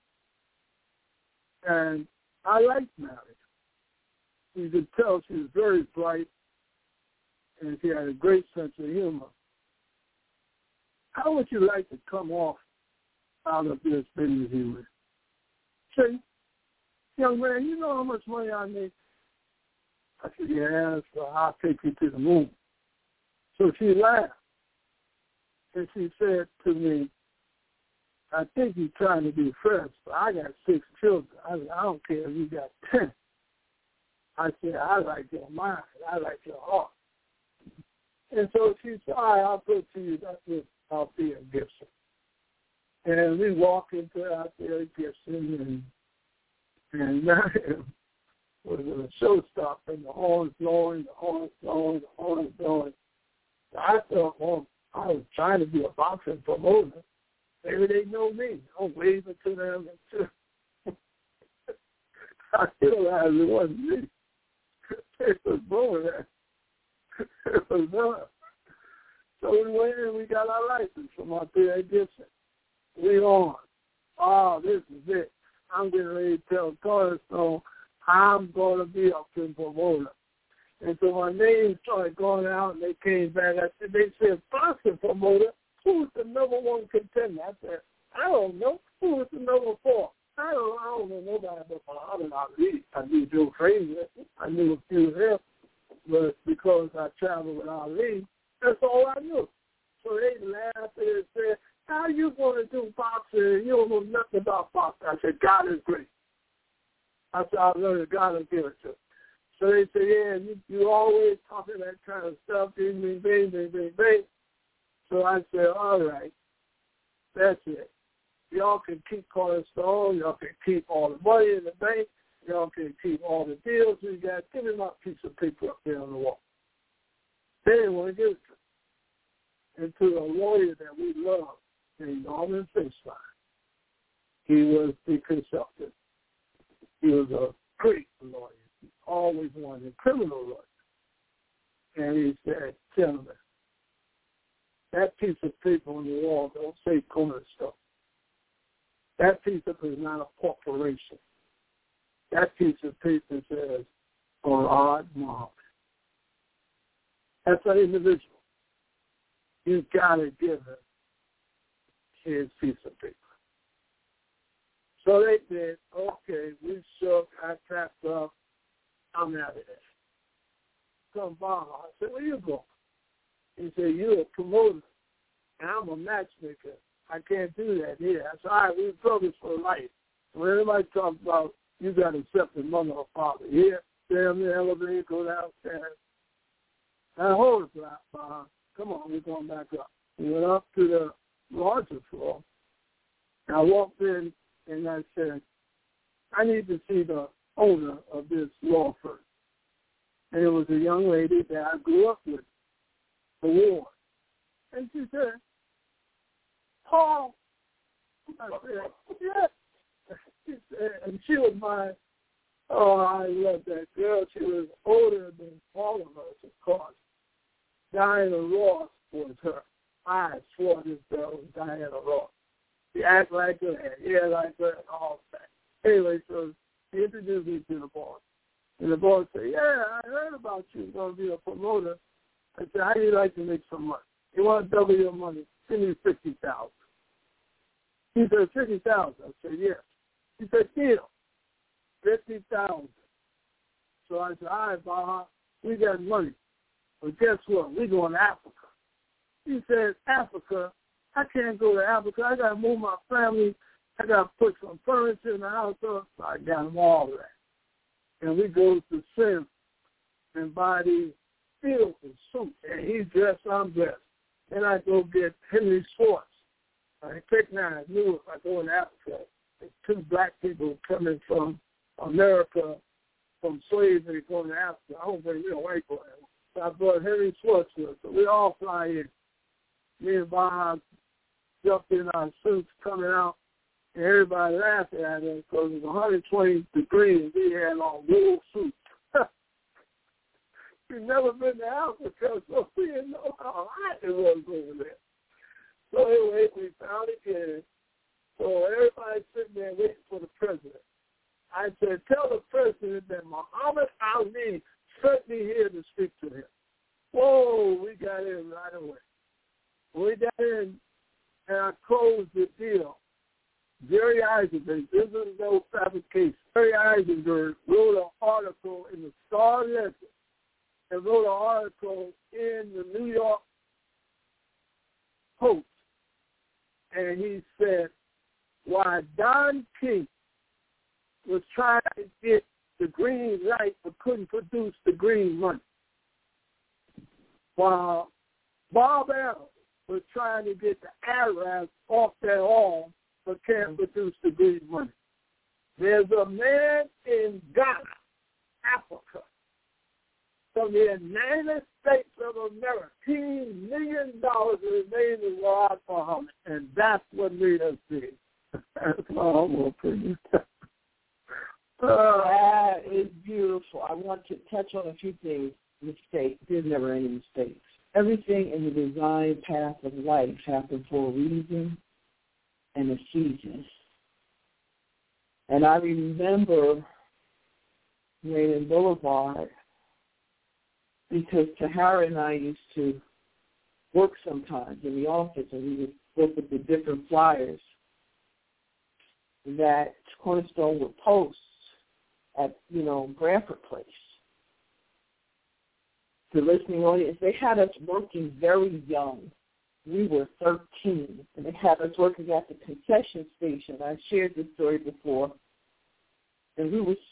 And I liked Mary. You could tell she was very bright, and she had a great sense of humor. How would you like to come off out of this business you with? Say, young man, you know how much money I make? I said, yeah, so I'll take you to the moon. So she laughed, and she said to me, I think you're trying to be fresh, but I got 6 children. I don't care if you got 10. I said, I like your mind. I like your heart. And so she said, all right, I'll put to you. That's what Althea Gibson. And we walk into Althea Gibson, and Mariam was a showstopper, and the horns blowing. I thought, well, I was trying to be a boxing promoter. Maybe they know me. I'm waving to them. I realized it wasn't me. It was blowing that. It was not. So we went in and we got our license from Althea Gibson. We on. Oh, this is it. I'm getting ready to tell Cornerstone I'm going to be a promoter. And so my name started going out, and they came back. They said, boxing promoter, who's the number one contender? I said, I don't know. Who was the number 4? I don't know nobody but Muhammad Ali. I knew Joe Frazier. I knew a few of them. But because I traveled with Ali, that's all I knew. So they laughed and said, how are you going to do boxing? You don't know nothing about boxing. I said, God is great. I said, I learned God will give it to you. So they said, yeah, you always talking that kind of stuff, bing, bing, bing, bing, bing, bing. So I said, all right, that's it. Y'all can keep Cornerstone. Y'all can keep all the money in the bank. Y'all can keep all the deals we got. Give me my piece of paper up there on the wall. They didn't want to give it to me. And to a lawyer that we love, named Norman Finstein, he was the consultant. He was a great lawyer. He always wanted a criminal lawyer. And he said, gentlemen, that piece of paper on the wall don't say Cornerstone. That piece of paper is not a corporation. That piece of paper says Farad Muhammad. That's an individual. You've got to give him his piece of paper. So they did, okay, we shook, I packed up, I'm out of there. Come by, I said, where you going? He said, you're a promoter, and I'm a matchmaker. I can't do that here. I said, all right, we're brothers for life. When everybody talks about you got to accept the mother or father, here, stay in the elevator, go downstairs. Now, hold it, come on, we're going back up. We went up to the larger floor, and I walked in, and I said, I need to see the owner of this law firm. And it was a young lady that I grew up with, the war. And she said, Paul. I said, yes. She said, and she was I love that girl. She was older than all of us, of course. Diana Ross was her. I swore this girl was Diana Ross. She acted like her, had hair like her, and all that. Anyway, so he introduced me to the boss. And the boss said, yeah, I heard about you going to be a promoter. I said, how do you like to make some money? You want to double your money? Give me $50,000. He said, $50,000. I said, yes. He said, deal, $50,000. So I said, all right, Baha, we got money. But guess what? We're going to Africa. He said, Africa? I can't go to Africa. I got to move my family. I got to put some furniture in the house. So I got them all that. And we go to Sim and buy these beautiful suits. And he's dressed, I'm dressed. Then I go get Henry Schwartz. I picked now. I knew if I go in Africa, there's 2 black people coming from America, from slavery, going to Africa. I don't bring me a white boy. So I brought Henry Schwartz with us. So we all fly in. Me and Bob jumped in our suits coming out, and everybody laughed at us because it was 120 degrees. We had on wool suits. We've never been to Africa, so we didn't know how hot it was over there. So anyway, we found it in. So everybody's sitting there waiting for the president. I said, tell the president that Muhammad Ali sent me here to speak to him. Whoa, we got in right away. We got in, and I closed the deal. Jerry Eisenberg, this is no fabrication. Jerry Eisenberg wrote an article in the Star Ledger and wrote an article in the New York Post. And he said, why Don King was trying to get the green light but couldn't produce the green money. While Bob Evans was trying to get the Arabs off their arm but can't produce the green money. There's a man in Ghana, Africa, from the United States of America, $15 million, and his name is Rod Muhammad, and that's what made us big. That's all I'm going to put you. That is beautiful. I want to touch on a few things. Mistakes. There's never any mistakes. Everything in the design path of life happens for a reason and a season. And I remember Raymond Boulevard because Tahara and I used to work sometimes in the office, and we would look at the different flyers that Cornerstone would post at, Bradford Place. The listening audience, they had us working very young. We were 13, and they had us working at the concession station. I shared this story before. And we were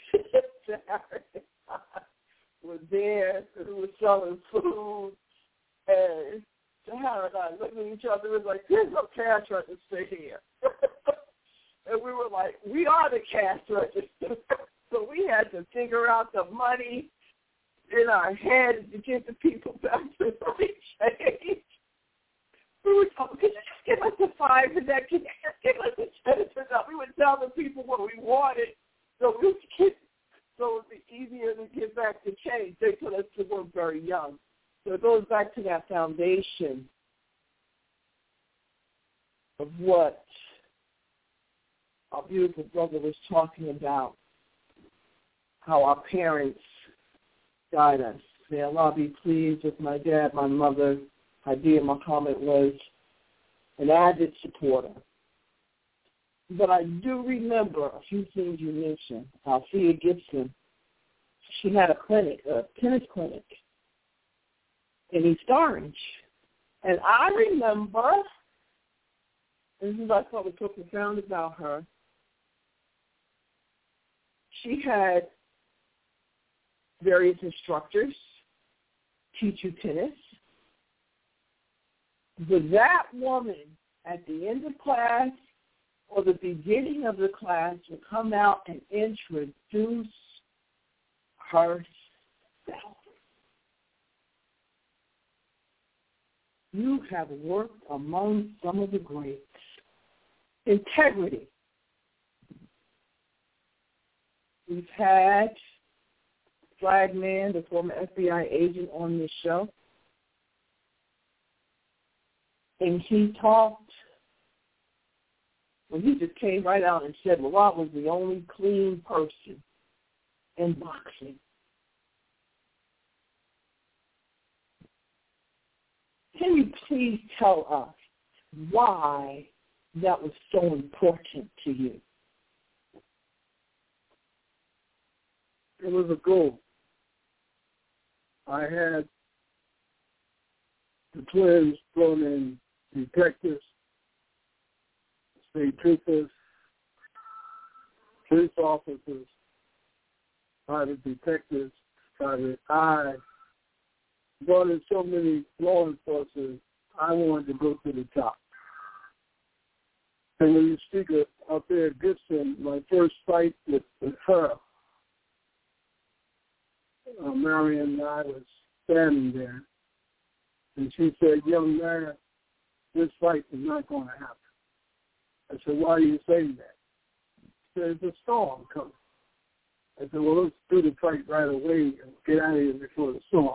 there, and we were selling food, and Tahara and I looked at each other and was like, there's no cash register here. And we were like, we are the cash register. So we had to figure out the money in our heads to give the people back to the change. We were talking, could you just give us the 5 and that? Could you just give us the 10? We would tell the people what we wanted, so it would be easier to get back to change. They put us to work very young. So it goes back to that foundation of what our beautiful brother was talking about, how our parents guide us. May Allah be pleased with my dad, my mother. Hadia Muhammad was an avid supporter. But I do remember a few things you mentioned. Althea Gibson, she had a clinic, a tennis clinic in East Orange. And I remember, this is what I thought was so profound about her, she had various instructors teach you tennis. But that woman, at the end of class or the beginning of the class, would come out and introduce herself. You have worked among some of the greats. Integrity. We've had Flagman, the former FBI agent, on this show. And he talked, well, he just came right out and said Mawad was the only clean person in boxing. Can you please tell us why that was so important to you? It was a goal. I had the twins thrown in detectives, state troopers, police officers, private detectives, private eye. Brought in so many law enforcement, I wanted to go to the top. And when you speak of Althea Gibson, my first fight with her, Marion and I was standing there, and she said, young man, this fight is not going to happen. I said, why are you saying that? She said, there's a storm coming. I said, well, let's do the fight right away and get out of here before the storm.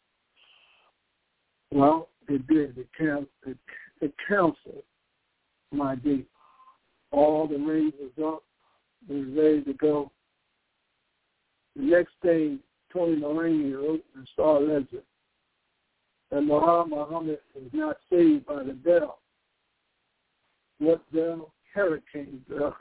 Well, it did. It canceled my date. All the rings was up. It was ready to go. The next day, Tony Mullaney wrote in Star Ledger that Muhammad was not saved by the bell. What bell? Hurricane bell.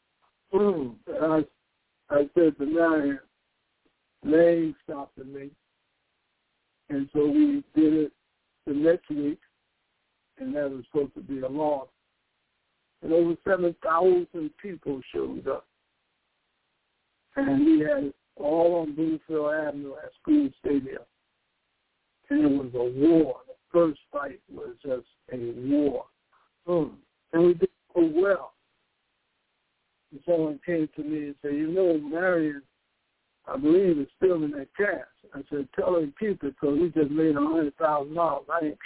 I said to Marion, they ain't stopping me. And so we did it the next week, and that was supposed to be a loss. And over 7,000 people showed up. And he had it all on Bluefield Avenue at School Stadium. And it was a war. The first fight was just a war. And we did so well. And someone came to me and said, Marion, I believe, is still in that cast. I said, tell her to keep it because we just made $100,000. I ain't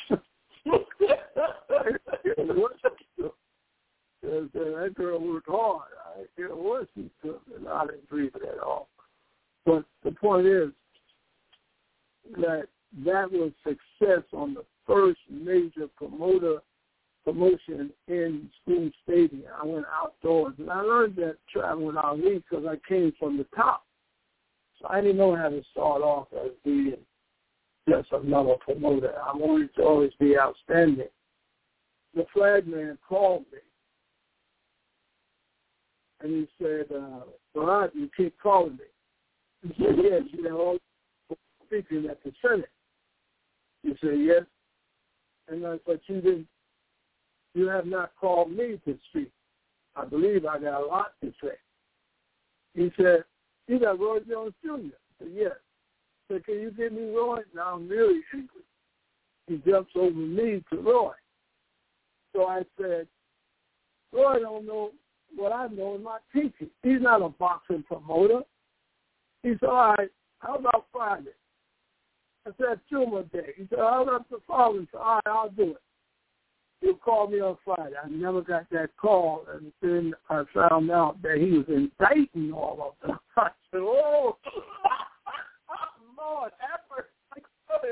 that girl worked hard. I didn't care what she took, and I didn't agree with it at all. But the point is that was success on the first major promotion in School Stadium. I went outdoors, and I learned that traveling with Ali because I came from the top. So I didn't know how to start off as being just another promoter. I wanted to always be outstanding. The flag man called me, and he said, Rod, you keep calling me. He said, yes, all speaking at the Senate. He said, yes. And I said, you have not called me to speak. I believe I got a lot to say. He said, you got Roy Jones Jr. I said, yes. He said, can you give me Roy? Now I'm really angry. He jumps over me to Roy. So I said, Roy don't know what I know in my teaching. He's not a boxing promoter. He said, all right, how about Friday? I said, Tumor Day. He said, how about the following? All right, I'll do it. He'll call me on Friday. I never got that call, and then I found out that he was indicting all of them. I said, oh, Lord, effort. I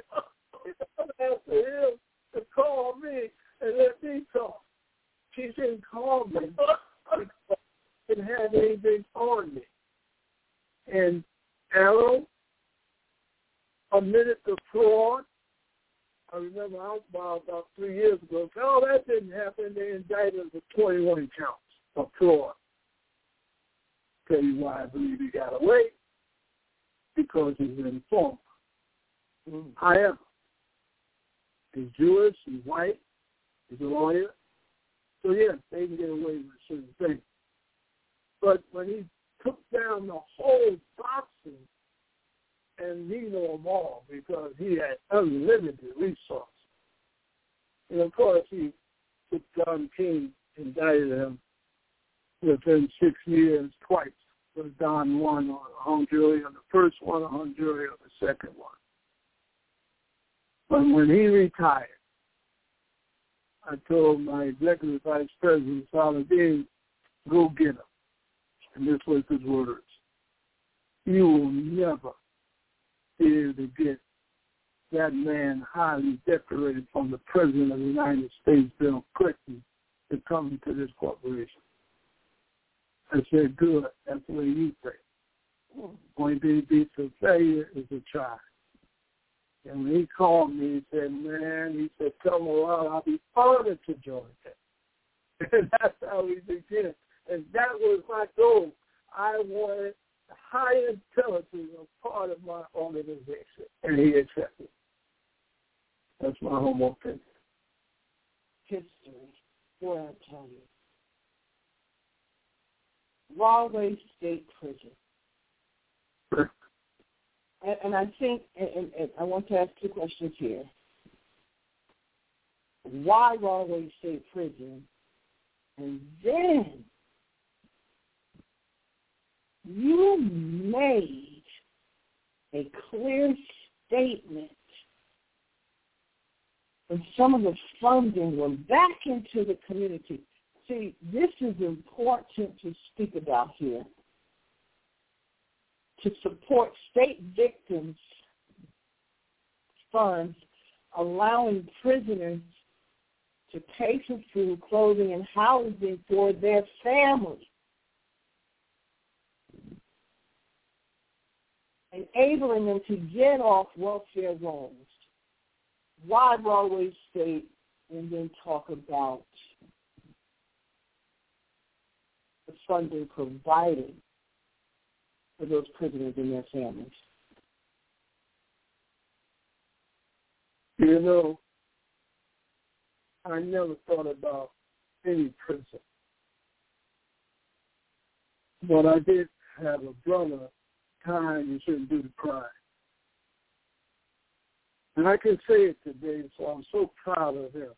asked him to call me and let me talk. She didn't call me. She didn't have anything on me. And Arrow admitted the fraud. I remember about 3 years ago. Oh, that didn't happen. They indicted him for 21 counts of fraud. Tell you why I believe he got away. Because he's an informer. However, he's Jewish, he's white, he's a lawyer. So, yes, they can get away with certain things. But when he took down the whole boxing, and he knew them all because he had unlimited resources. And, of course, he took Don King, indicted him within 6 years twice. So Don won on a hung jury on the first one, a hung jury on the second one. But when he retired, I told my executive vice president, Saladin, go get him. And this was his words. You will never be able to get that man highly decorated from the President of the United States, Bill Clinton, to come into this corporation. I said, good. That's the way you think. Only thing beats a failure is a try. And when he called me, he said, tell Morale I'll be honored to join him. And that's how we began. And that was my goal. I wanted the high intelligence as part of my organization. And he accepted. That's my home opinion. History. Boy, I tell you. Rahway State Prison. And I think, and I want to ask two questions here. Why Rahway State Prison? And then you made a clear statement and some of the funding went back into the community. See, this is important to speak about here. To support state victims funds, allowing prisoners to pay for food, clothing, and housing for their family. Enabling them to get off welfare rolls. Why Rahway State? And then talk about the funding provided for those prisoners and their families. You know, I never thought about any prison. But I did have a brother time you shouldn't do the crime. And I can say it today, so I'm so proud of him.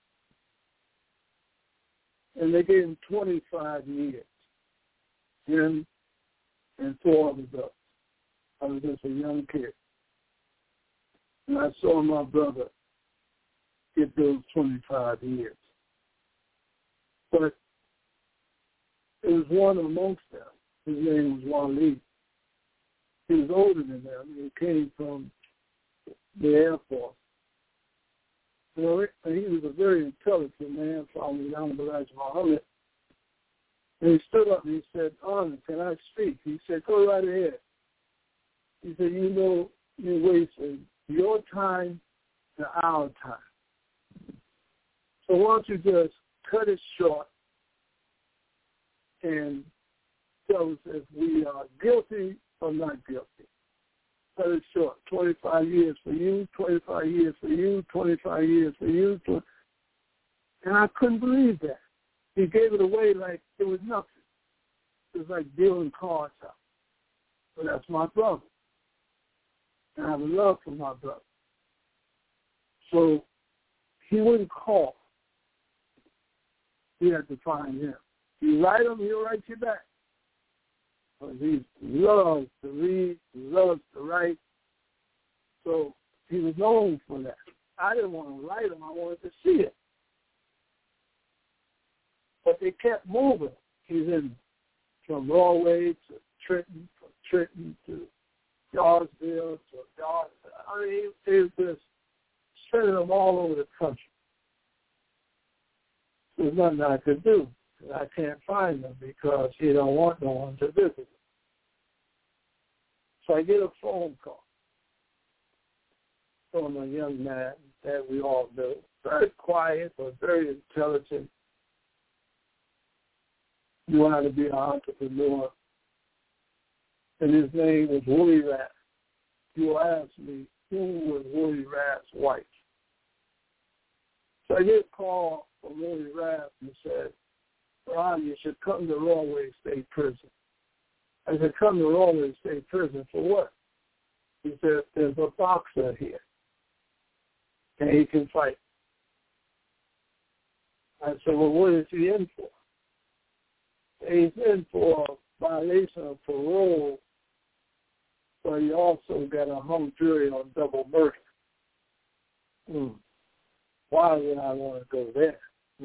And they gave him 25 years, him and 4 others up. I was just a young kid. And I saw my brother get those 25 years. But there was one amongst them. His name was Waleed. He was older than them. He came from the Air Force. You know, he was a very intelligent man, following down the Elijah Muhammad. And he stood up and he said, "Honor, can I speak?" He said, "Go right ahead." He said, "You know, you're wasting your time and our time. So why don't you just cut it short and tell us if we are guilty or not guilty. Cut it short. 25 years for you, 25 years for you, 25 years for you. And I couldn't believe that. He gave it away like it was nothing. It was like dealing cards out. But that's my brother. And I have a love for my brother. So he wouldn't call. He had to find him. You write him, he'll write you back. But he loves to read, he loves to write. So he was known for that. I didn't want to write him, I wanted to see it. But they kept moving. He's in from Broadway to Trenton, from Trenton to Yardsville to Yardsville. I mean, he was just sending them all over the country. There's nothing I could do. I can't find them because he don't want no one to visit him. So I get a phone call from a young man that we all knew, very quiet but very intelligent. He wanted to be an entrepreneur. And his name was Willie Rapp. You ask me, who was Willie Rapp's wife? So I get a call from Willie Rapp and said, "Ron, you should come to Rahway State Prison." I said, "Come to Rahway State Prison for what?" He said, "There's a boxer here, and he can fight." I said, "Well, what is he in for?" He's in for violation of parole, but he also got a hung jury on double murder. Why would I want to go there?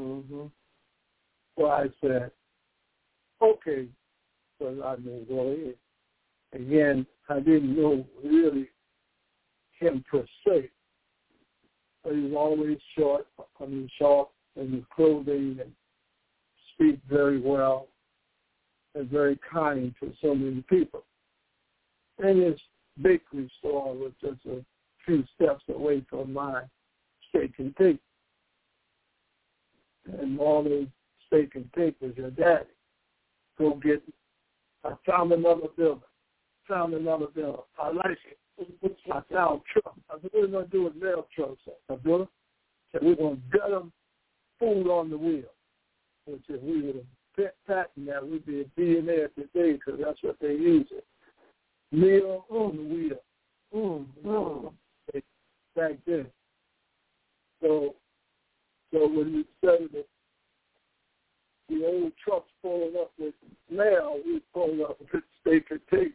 So I said, okay, because I knew Willie. Again, I didn't know really him per se, but he was always sharp in his clothing and speak very well and very kind to so many people. And his bakery store was just a few steps away from my steak and take. And all those steak and take was your daddy. Go get it. I found another building. I like it. I found trucks. I said, what are we going to do with mail trucks? I said, we're going to gut them, food on the wheel. Which if we would have patented that, we'd be a billionaire today because that's what they use it. Meal on the wheel. Back then. So when we started it, the old trucks pulling up with mail, we pulled up with steak and take.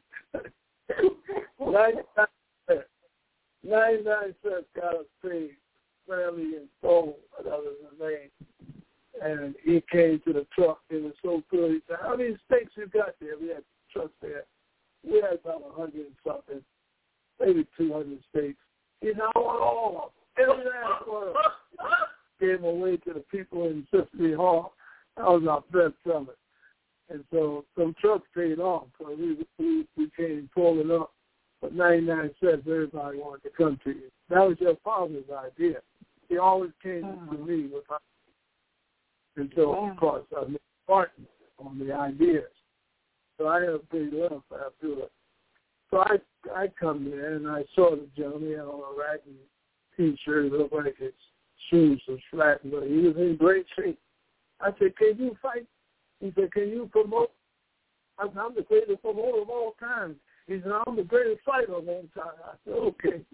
99 cents got us paid. Fairly and Soul, another name. And he came to the truck. It was so good. He said, "How many steaks you got there?" We had trucks there. We had about 100 and something, maybe 200 steaks. He said, "I want all of them. Every last one of them." Gave them away to the people in Symphony Hall. That was our best seller. And so some trucks paid off. So we came pulling up. But 99 cents, everybody wanted to come to you. That was your father's idea. He always came to me with us. And so, of course, I made a partner on the ideas. So I have a big love for Abdullah. So I come there, and I saw the gentleman. He had on a raggedy T-shirt. It looked like his shoes was flattened, but he was in great shape. I said, "Can you fight?" He said, "Can you promote?" I said, I'm the greatest promoter of all time. He said, I'm the greatest fighter of all time. I said, okay.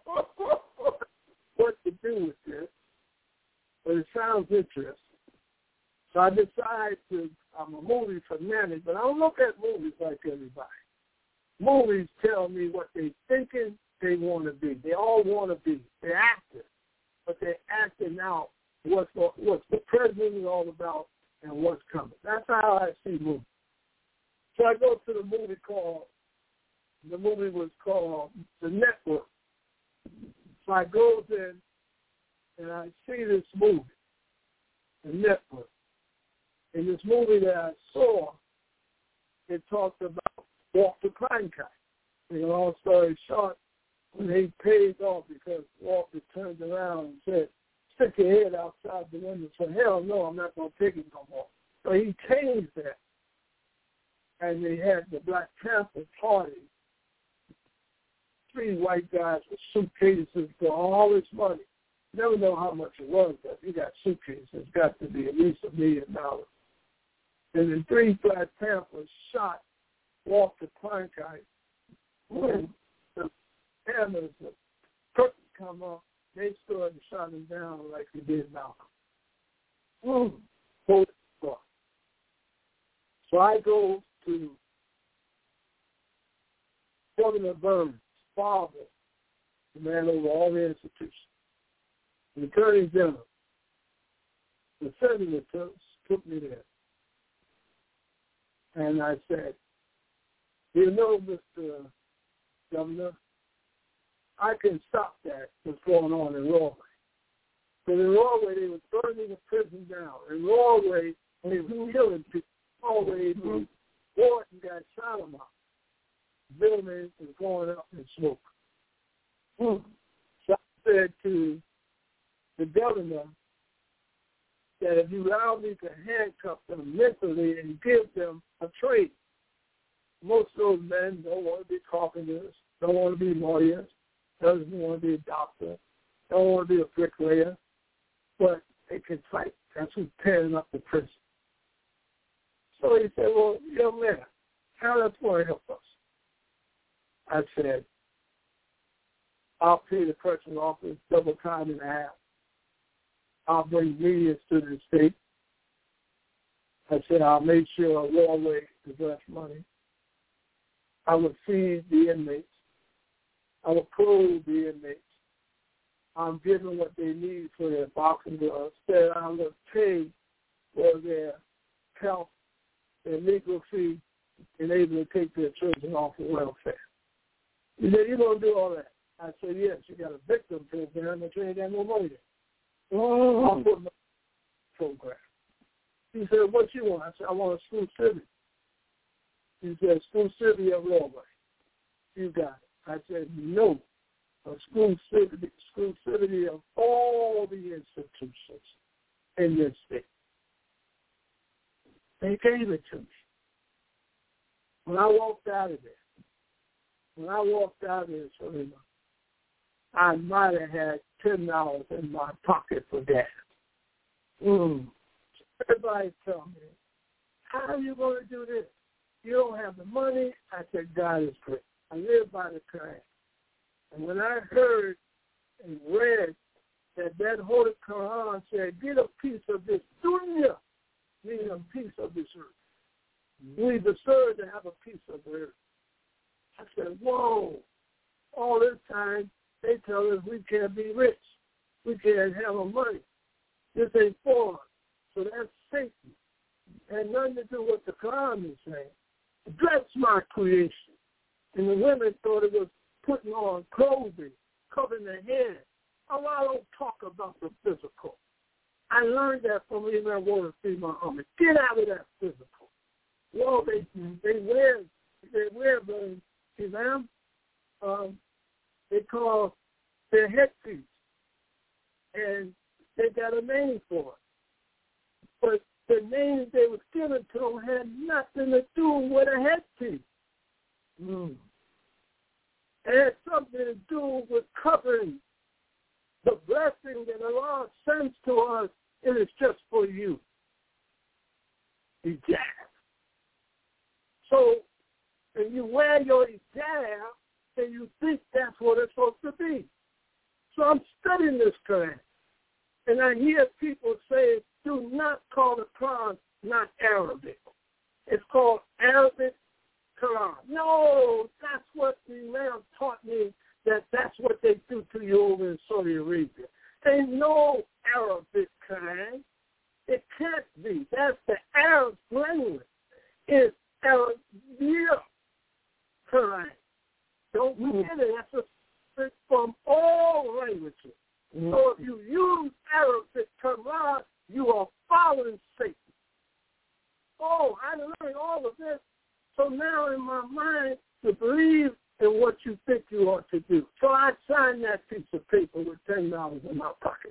What to do with this? But it sounds interesting. So I decided I'm a movie fanatic, but I don't look at movies like everybody. Movies tell me what they're thinking they want to be. They all want to be. They're actors, but they're acting out what's the president is all about and what's coming. That's how I see movies. So I go to the movie was called The Network. So I go in and I see this movie, The Network. In this movie that I saw, it talked about Walter Cronkite. Long story short, when he paid off because Walter turned around and said, stick your head outside the window. So hell no, I'm not going to take it no more. So he changed that. And they had the Black Panther Party. 3 white guys with suitcases for all this money. Never know how much it was, but you got suitcases. It's got to be at least $1 million. And then 3 Black Panthers shot Walter Cronkite. When the cameras, the curtain come up, they stood and shot him down like they did Malcolm. So I go to Governor Burns' father, the man over all the institutions, the Attorney General, the Senator took me there. And I said, you know, Mr. Governor, I can stop that what's going on in Rahway. Because in Rahway, they were burning the prison down. In Rahway, they were killing people. Rahway, Wharton got shot them out. Buildings was going up in smoke. So I said to the governor that if you allow me to handcuff them mentally and give them a trade, most of those men don't want to be carpenters, don't want to be lawyers, doesn't want to be a doctor, don't want to be a bricklayer, but they can fight. That's who's tearing up the prison. So he said, well, young man, how that's going to help us? I said, I'll pay the corrections office double time and a half. I'll bring millions to the state. I said, I'll make sure Rahway is less money. I will feed the inmates. I will clothe the inmates. I'm giving what they need for their boxing gloves. That I will pay for their health, their legal fee, and able to take their children off of welfare. He said, you're going to do all that? I said, yes, you got a victim program, but you ain't got no money there. I'll put my program. He said, what you want? I said, I want exclusivity. He said, exclusivity of Rahway. You got it. I said, no. Exclusivity of all the institutions in this state. They gave it to me. When I walked out of there, Serena, I might have had $10 in my pocket for gas. Everybody tell me, how are you going to do this? You don't have the money. I said, God is great. I live by the Quran. And when I heard and read that Holy Quran said, get a piece of this dunya, meaning a piece of this earth. We deserve to have a piece of the earth. I said, whoa, all this time they tell us we can't be rich. We can't have no money. This ain't for us. So that's Satan. It had nothing to do with what the Quran is saying. That's my creation. And the women thought it was putting on clothing, covering their head. Oh, I don't talk about the physical. I learned that from Imam Warren Female Army. Get out of that physical. Well, they wear the Imam, they call their headpiece. And they got a name for it. But the name they was given to them had nothing to do with a headpiece. It had something to do with covering the blessing that Allah sends to us. It is just for you. Hijab. So, and you wear your hijab, and you think that's what it's supposed to be. So I'm studying this Quran, and I hear people say, do not call the Quran not Arabic. It's called Arabic Quran. No, that's what the Imam taught me, that's what they do to you over in Saudi Arabia. Ain't no Arabic Quran. It can't be. That's the Arab language. It's Arabic Quran. Don't forget it. That's from all languages. Mm-hmm. So if you use Arabic Quran, you are following Satan. Oh, I learned all of this. So now in my mind to believe in what you think you ought to do. So I signed that piece of paper with $10 in my pocket.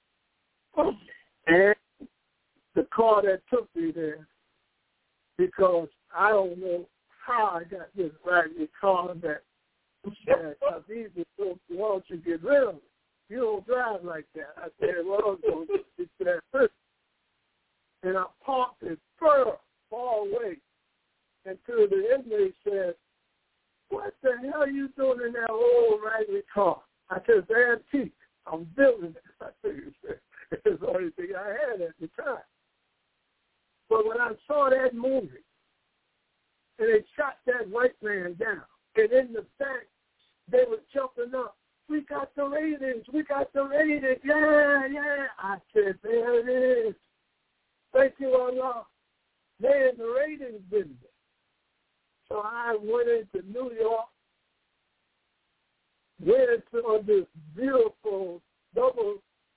And the car that took me there, because I don't know how I got this raggedy car that these why don't you get rid of it? You don't drive like that. I said, well, I'm going to get to that person. And I parked it far away until the inmate said, what the hell are you doing in that old raggedy car? I said, it's antique. I'm building it. I figured it's the only thing I had at the time. But when I saw that movie, and they shot that white man down, and in the back, they were jumping up. We got the ratings. We got the ratings. Yeah. I said, there it is. Thank you, Allah. Man, the ratings business. So I went into New York, went into this beautiful double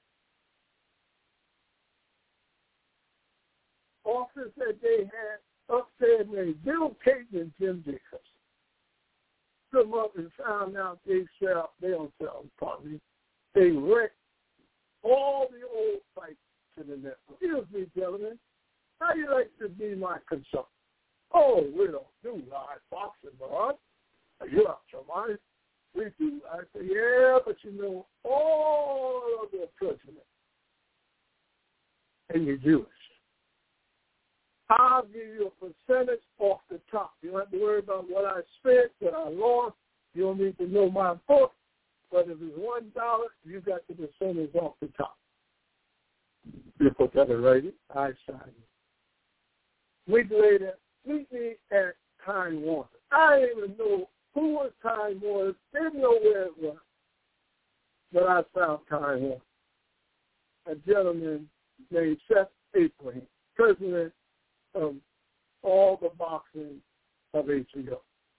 office that they had upstairs named Bill Caton and Jim Jacobs. Come up and found out they don't sell, pardon me. They rent all the old fights to the network. Excuse me, gentlemen. How do you like to be my consultant? Oh, we don't do live boxing, bud. You're out your mind. We do. I say, yeah, but you know all of the presidents. And you're Jewish. I'll give you a percentage off the top. You don't have to worry about what I spent, what I lost. You don't need to know my book. But if it's $1, you got the percentage off the top. You put that in writing. I sign it. Week later, meet me at Time Warner. I didn't even know who was Time Warner. Didn't know where it was. But I found Time Warner. A gentleman named Seth Abraham, president of all the boxing of HBO.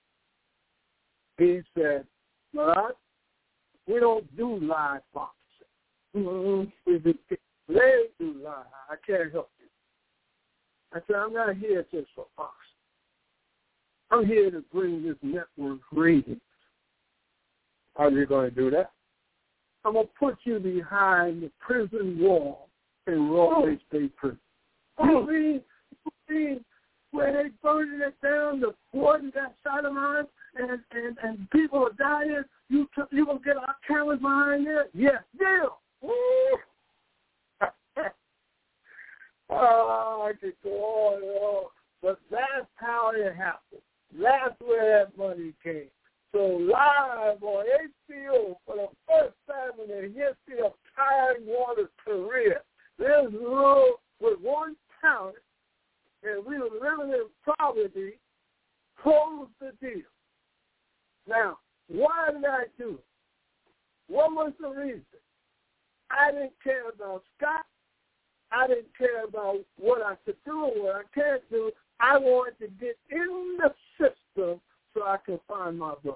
He said, Marad, we don't do live boxing. We do live. I can't help you. I said, I'm not here just for boxing. I'm here to bring this network ratings. How are you going to do that? I'm going to put you behind the prison wall in Raw Bay State Prison. You see where they burning it down, the fort and that side of mine, and people are dying. You going to get our cameras behind there? Yes, deal. Oh, I could go on and on. But that's how it happened. That's where that money came. So live on HBO for the first time in the history of Time Warner's career, this little with one talent, and we were living in poverty, closed the deal. Now, why did I do it? What was the reason? I didn't care about Scott. I didn't care about what I could do or what I can't do. I wanted to get in the system so I could find my brother.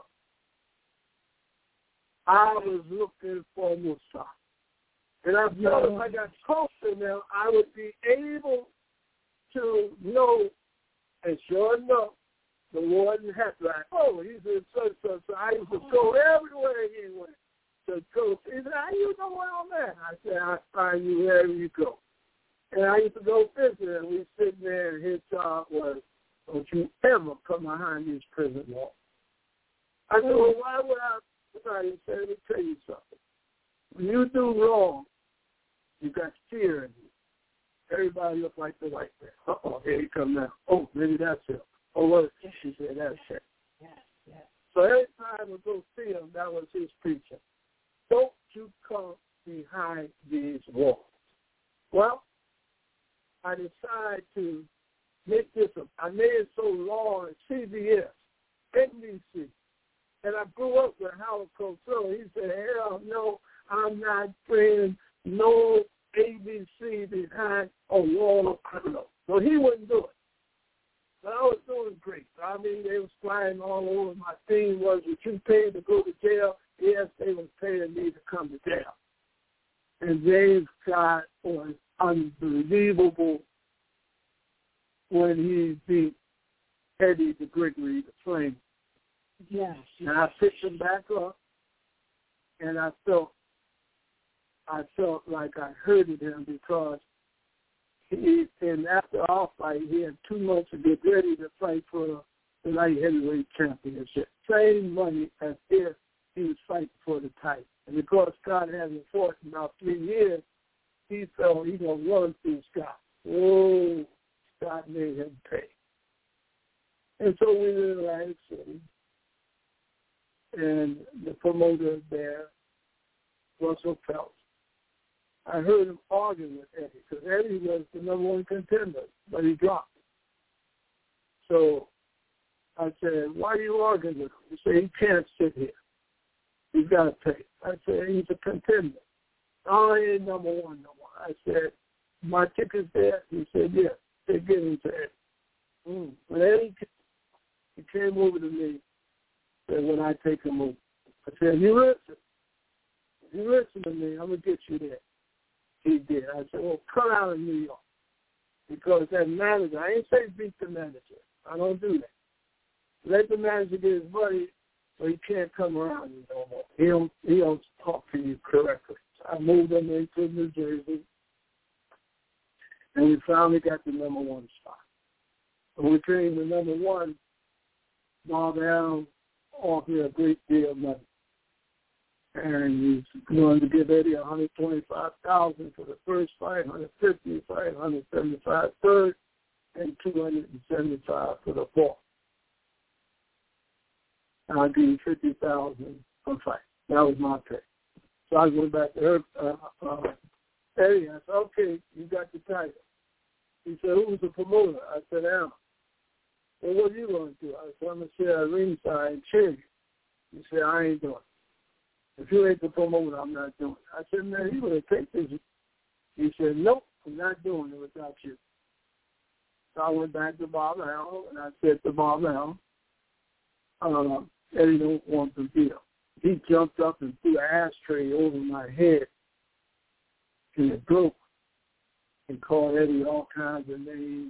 I was looking for Musa. And I thought if I got close to them, I would be able to know. And sure enough, the warden had like, oh, he's in such. So I used to go everywhere he went. So he said, how you know where I'm at? I said, I find you wherever you go. And I used to go visit, and we sit there, and his job was, don't you ever come behind these prison walls. I said, well, why would I? Somebody said, let me tell you something. When you do wrong, you got fear in you. Everybody look like the white man. Uh-oh, here he come now. Oh, maybe that's him. Or what? She said, that's it. Yes, yes. So every time I would go see him, that was his preaching. Don't you come behind these walls. Well, I decided to make this I made it so long at CBS, NBC. And I grew up with Howard Cosell. He said, hell no, I'm not playing no ABC behind a wall of criminals. So he wouldn't do it. But I was doing great. I mean, they was flying all over. My theme was, would you pay to go to jail? Yes, they was paying me to come to jail. And James Scott was unbelievable when he beat Eddie the Gregory, the Flame. Yes. And I picked him back up, and I felt like I hurted him because and after our fight, he had 2 months to get ready to fight for the light heavyweight championship. Same money as if he was fighting for the title. And because Scott hasn't fought in about 3 years, he felt he going to run through Scott. Oh, Scott made him pay. And so we were in Atlantic City, and the promoter there, Russell Phelps, I heard him arguing with Eddie because Eddie was the number 1 contender, but he dropped. So I said, why are you arguing with him? He said, he can't sit here. He's got to pay. I said, he's a contender. Oh, he ain't number 1 no more. I said, my ticket's there? He said, yeah. They give him to Eddie. When Eddie he came over to me, said, when I take him over. I said, you listen to me, I'm going to get you there. He did. I said, well, come out of New York. Because that manager, I ain't say beat the manager. I don't do that. Let the manager get his money so he can't come around you no more. He don't talk to you correctly. So I moved him into New Jersey, and we finally got the number 1 spot. When we came to number 1, Bob Allen offered me a great deal of money. And he's going to give Eddie $125,000 for the first fight, $150,000 fight, $175,000 third, and $275,000 for the fourth. And I'll give you $50,000 per fight. That was my pick. So I went back to Eddie. I said, okay, you got the title. He said, who was the promoter? I said, Allen. Well, what are you going to do? I said, I'm going to sit at ringside and cheer you. He said, I ain't doing it. If you ain't the promoter, I'm not doing it. I said, man, you going to take this. He said, nope, I'm not doing it without you. So I went back to Bob Allen, and I said to Bob Allen, Eddie don't want the deal. He jumped up and threw an ashtray over my head, and it broke, and called Eddie all kinds of names.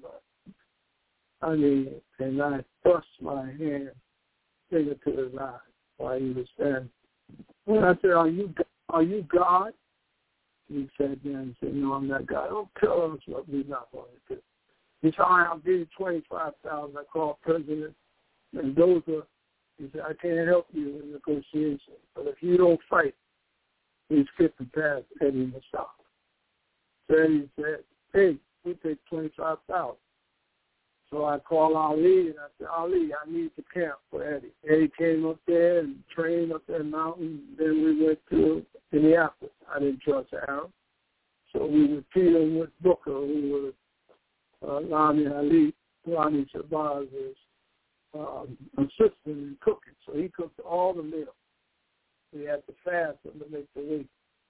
I mean, and I thrust my hand finger to his eye while he was standing. And I said, are you God? He said, yeah. He said, no, I'm not God. Don't tell us what we're not going to do. He said, all right, I'll give you $25,000. I called president, and those are, he said, I can't help you in negotiations. But if you don't fight, he's fit to pass Eddie Mustafa. So Eddie said, hey, we take $25,000. So I called Ali, and I said, Ali, I need the camp for Eddie. Eddie came up there and trained up that mountain. Then we went to Minneapolis. I didn't trust Aaron. So we were teaming with Booker, who was Ronnie Shabazz's assistant in cooking. So he cooked all the meals. We had to fast him to make the weight.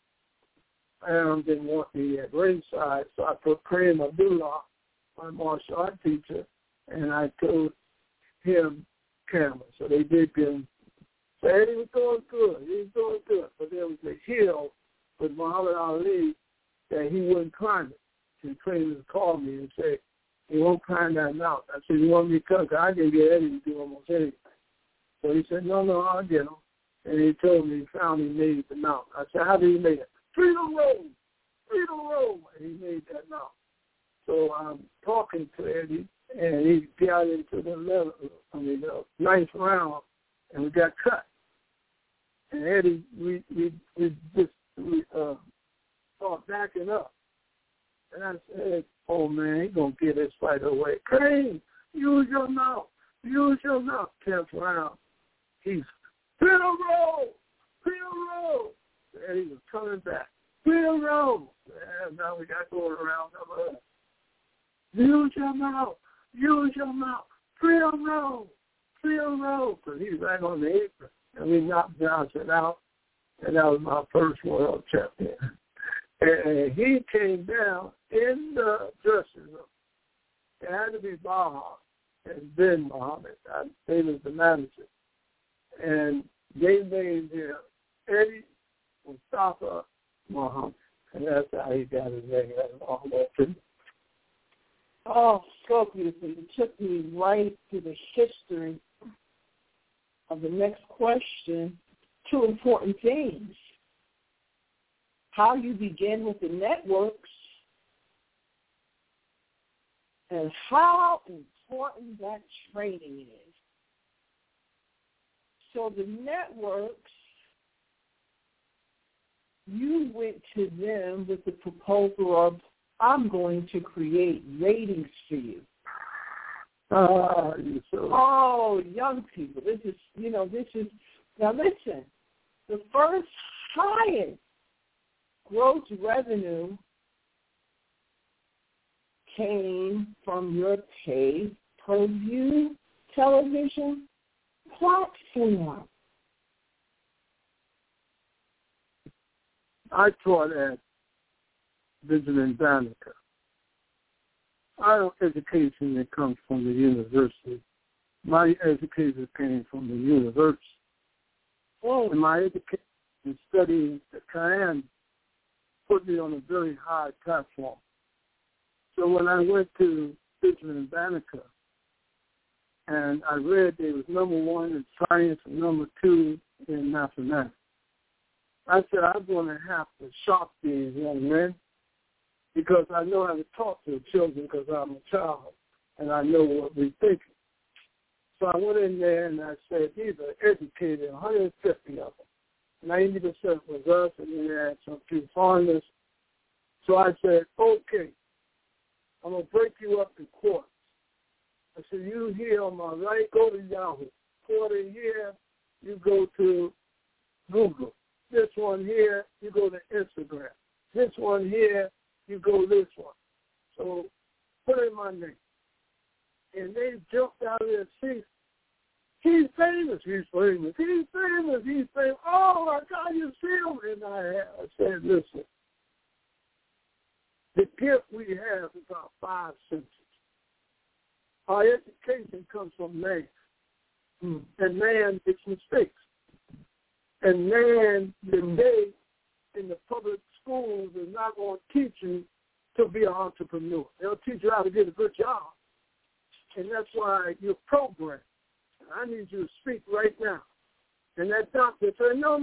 Aaron didn't want me at ringside, so I put Kareem Abdullah, my martial art teacher, and I told him camera. So they did give him. So Eddie was doing good. He was doing good. But there was a hill with Muhammad Ali that he wouldn't climb it. And trainers called me and said, he won't climb that mountain. I said, you want me to come? I can get Eddie to do almost anything. So he said, no, I'll get him. And he told me he finally made the mountain. I said, how did he make it? Freedom Road. And he made that mountain. So I'm talking to Eddie, and he got into the ninth round, and we got cut. And Eddie, we start backing up. And I said, oh, man, he's going to get this fight away. Crane, use your mouth. use your mouth. 10th round, he's Bill Rose, and he was coming back. Bill Rose, and now we got going around number 8. Use your mouth, Bill Rose, because he's right on the apron, and we knocked Johnson out, and that was my first world champion. And he came down in the dressing room. It had to be Baha and Ben Muhammad. They was the manager. And they named him Eddie Mustafa Muhammad. And that's how he got his name. Oh, so beautiful. You took me right to the history of the next question. 2 important things. How you begin with the networks and how important that training is. So the networks, you went to them with the proposal of, I'm going to create ratings for you. Oh, young people, this is, now listen, the first highest gross revenue came from your pay-per-view television platform. I taught at Benjamin Banneker. Our education that comes from the university. My education came from the university. Oh. And my education in studying the Quran put me on a very high platform. So when I went to Benjamin Banneker and I read they was number 1 in science and number 2 in mathematics, I said, I'm going to have to shock these young men because I know how to talk to the children because I'm a child and I know what we're thinking. So I went in there and I said, these are educated, 150 of them. 90% was us, and then we had some few foreigners. So I said, okay, I'm going to break you up in quarters. I said, you here on my right, go to Yahoo. Quarter here, you go to Google. This one here, you go to Instagram. This one here, you go this one. So put in my name. And they jumped out of their seats. He's famous. Oh, my God, you see him? And I said, listen, the gift we have is our 5 senses. Our education comes from man. And man makes mistakes. And man today in the public schools is not going to teach you to be an entrepreneur. They'll teach you how to get a good job. And that's why you're programmed. I need you to speak right now. And that doctor said, no.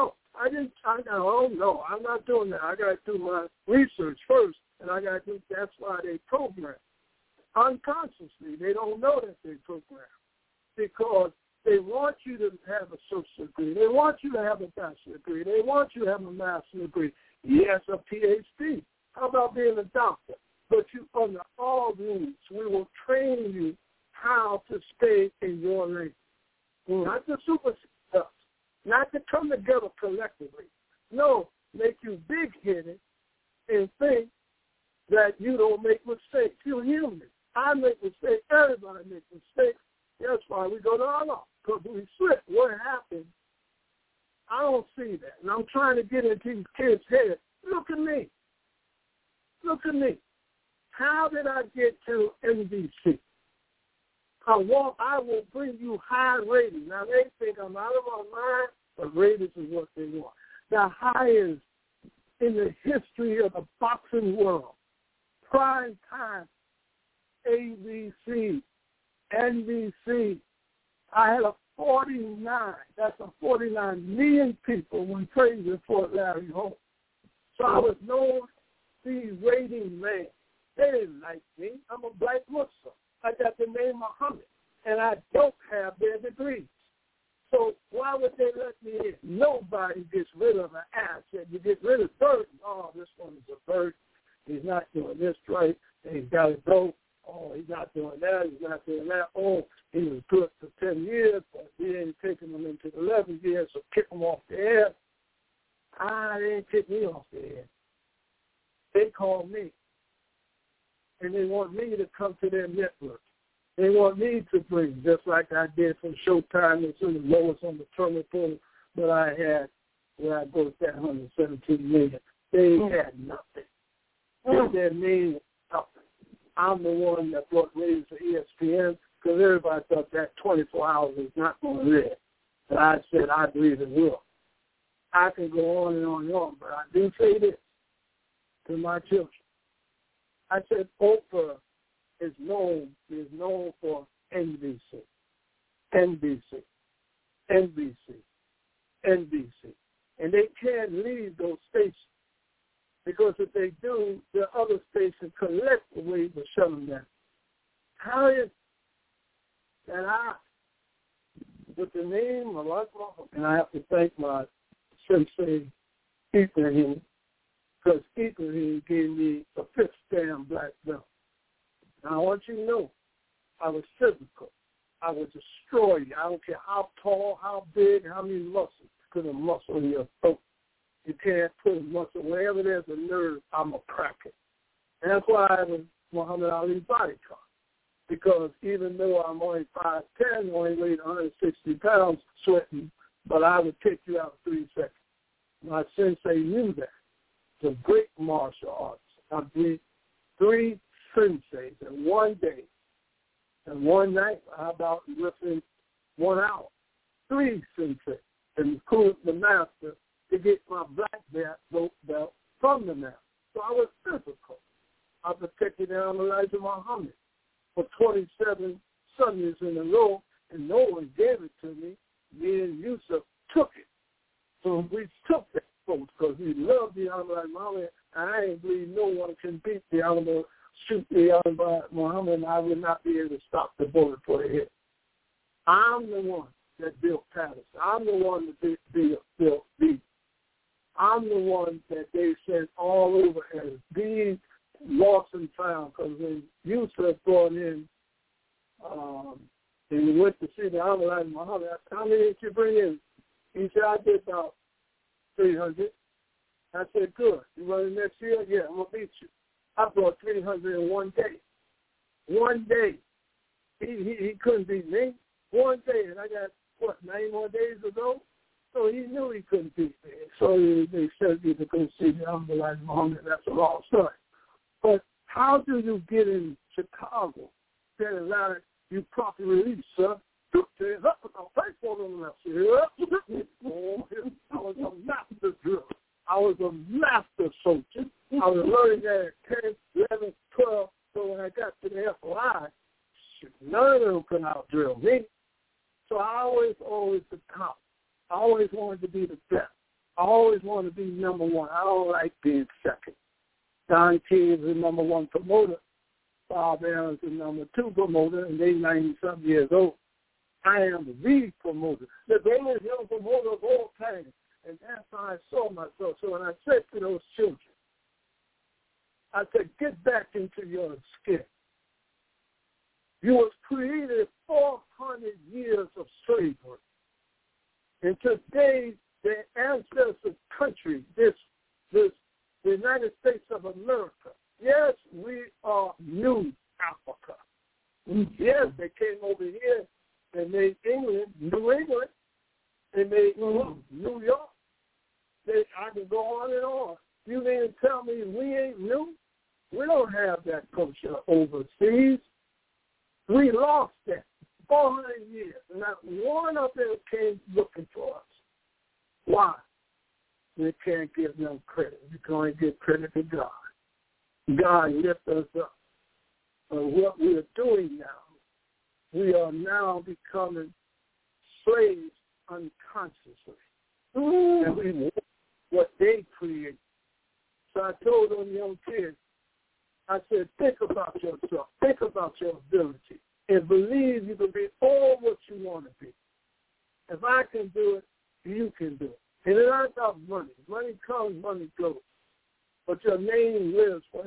I'm not doing that. I got to do my research first, and I got to do, that's why they program. Unconsciously, they don't know that they program because they want you to have a social degree. They want you to have a bachelor degree. They want you to have a master's degree. Yes, a PhD. How about being a doctor? But you, under all rules, we will train you how to stay in your lane. Not to super stuff, not to come together collectively. No, make you big-headed and think that you don't make mistakes. You're human. I make mistakes. Everybody makes mistakes. That's why we go to Allah. Because we slip. What happened? I don't see that. And I'm trying to get into these kids' heads. Look at me. How did I get to NBC? I will bring you high ratings. Now, they think I'm out of my mind, but ratings is what they want. The highest in the history of the boxing world. Prime time, ABC, NBC. I had a 49. That's a 49 million people when praising Fort Larry Holmes. So I was known these rating men. They didn't like me. I'm a black Muslim. I got the name Muhammad, and I don't have their degrees. So why would they let me in? Nobody gets rid of an asset. You get rid of burden. Oh, this one is a burden. He's not doing this right. And he's got to go. oh, he's not doing that, he's not doing that. Oh, he was good for 10 years, but we ain't taking him into the 11 years, so kick him off the air. They didn't kick me off the air. They call me, and they want me to come to their network. They want me to bring, just like I did from Showtime. It's in the lowest on the terminal pool that I had, where I broke that $117 million. They had nothing. Their name was nothing. I'm the one that brought ratings to ESPN because everybody thought that 24 hours is not going to live. But I said I believe it will. I can go on and on and on, but I do say this to my children. I said Oprah is known for NBC, NBC, NBC, NBC. And they can't leave those stations because if they do, the other stations collectively will shut them down. How is that I, with the name of Allah, and I have to thank my sensei, Ibrahim, because Ibrahim gave me a 5th damn black belt. Now, I want you to know, I was physical. I would destroy you. I don't care how tall, how big, how many muscles. Put a muscle in your throat. You can't put a muscle. Wherever there's a nerve, I'm a crack it. And that's why I was Muhammad Ali's bodyguard. Because even though I'm only 5'10", only weighed 160 pounds, sweating, but I would kick you out in 3 seconds. My sensei knew that. It's a great martial arts. I beat 3 senseis in one day. And one night, how about within 1 hour? 3 senseis. And including the master to get my black belt from the master. So I was physical. I protected Elijah Muhammad for 27 Sundays in a row, and no one gave it to me. Me and Yusuf took it. So we took that, folks, because we love the Elijah Muhammad, and I ain't believe no one can beat the Elijah, shoot the Elijah Muhammad, and I would not be able to stop the bullet for a hit. I'm the one that built Patterson. I'm the one that built Beat. I'm the one that they sent all over as the lost and found, because when Yusuf brought in, and we went to see the Elijah Muhammad, I said, how many did you bring in? He said, I did about 300. I said, good. You running next year? Yeah, I'm going to beat you. I brought 300 in one day. One day. He couldn't beat me. One day, and I got 9 more days ago? So he knew he couldn't beat me. So they sent me to go see the Elijah Muhammad. That's a long story. But how do you get in Chicago? That Atlanta, you properly release, sir. I was a master drill. I was a master soldier. I was learning that at 10, 11, 12. So when I got to the FOI, none of them could out-drill me. So I always the top. I always wanted to be the best. I always wanted to be number one. I don't like being second. Don King is the number 1 promoter. Bob Allen's the number 2 promoter, and they 90-something years old. I am the lead promoter, the greatest young promoter of all time. And that's how I saw myself. So when I said to those children, I said, get back into your skin. You was created 400 years of slavery. And today, the ancestral country, the United States of America, yes, we are New Africa. Yes, they came over here and made England, New England. They made New York. I can go on and on. You mean to tell me we ain't new? We don't have that culture overseas. We lost that 400 years. Not one of them came looking for us. Why? We can't give them credit. We can only give credit to God. God lift us up. But what we are doing now, we are now becoming slaves unconsciously. And we want what they create. So I told them young kids, I said, think about yourself. Think about your ability. And believe you can be all what you want to be. If I can do it, you can do it. And it ain't about money. Money comes, money goes. But your name lives forever.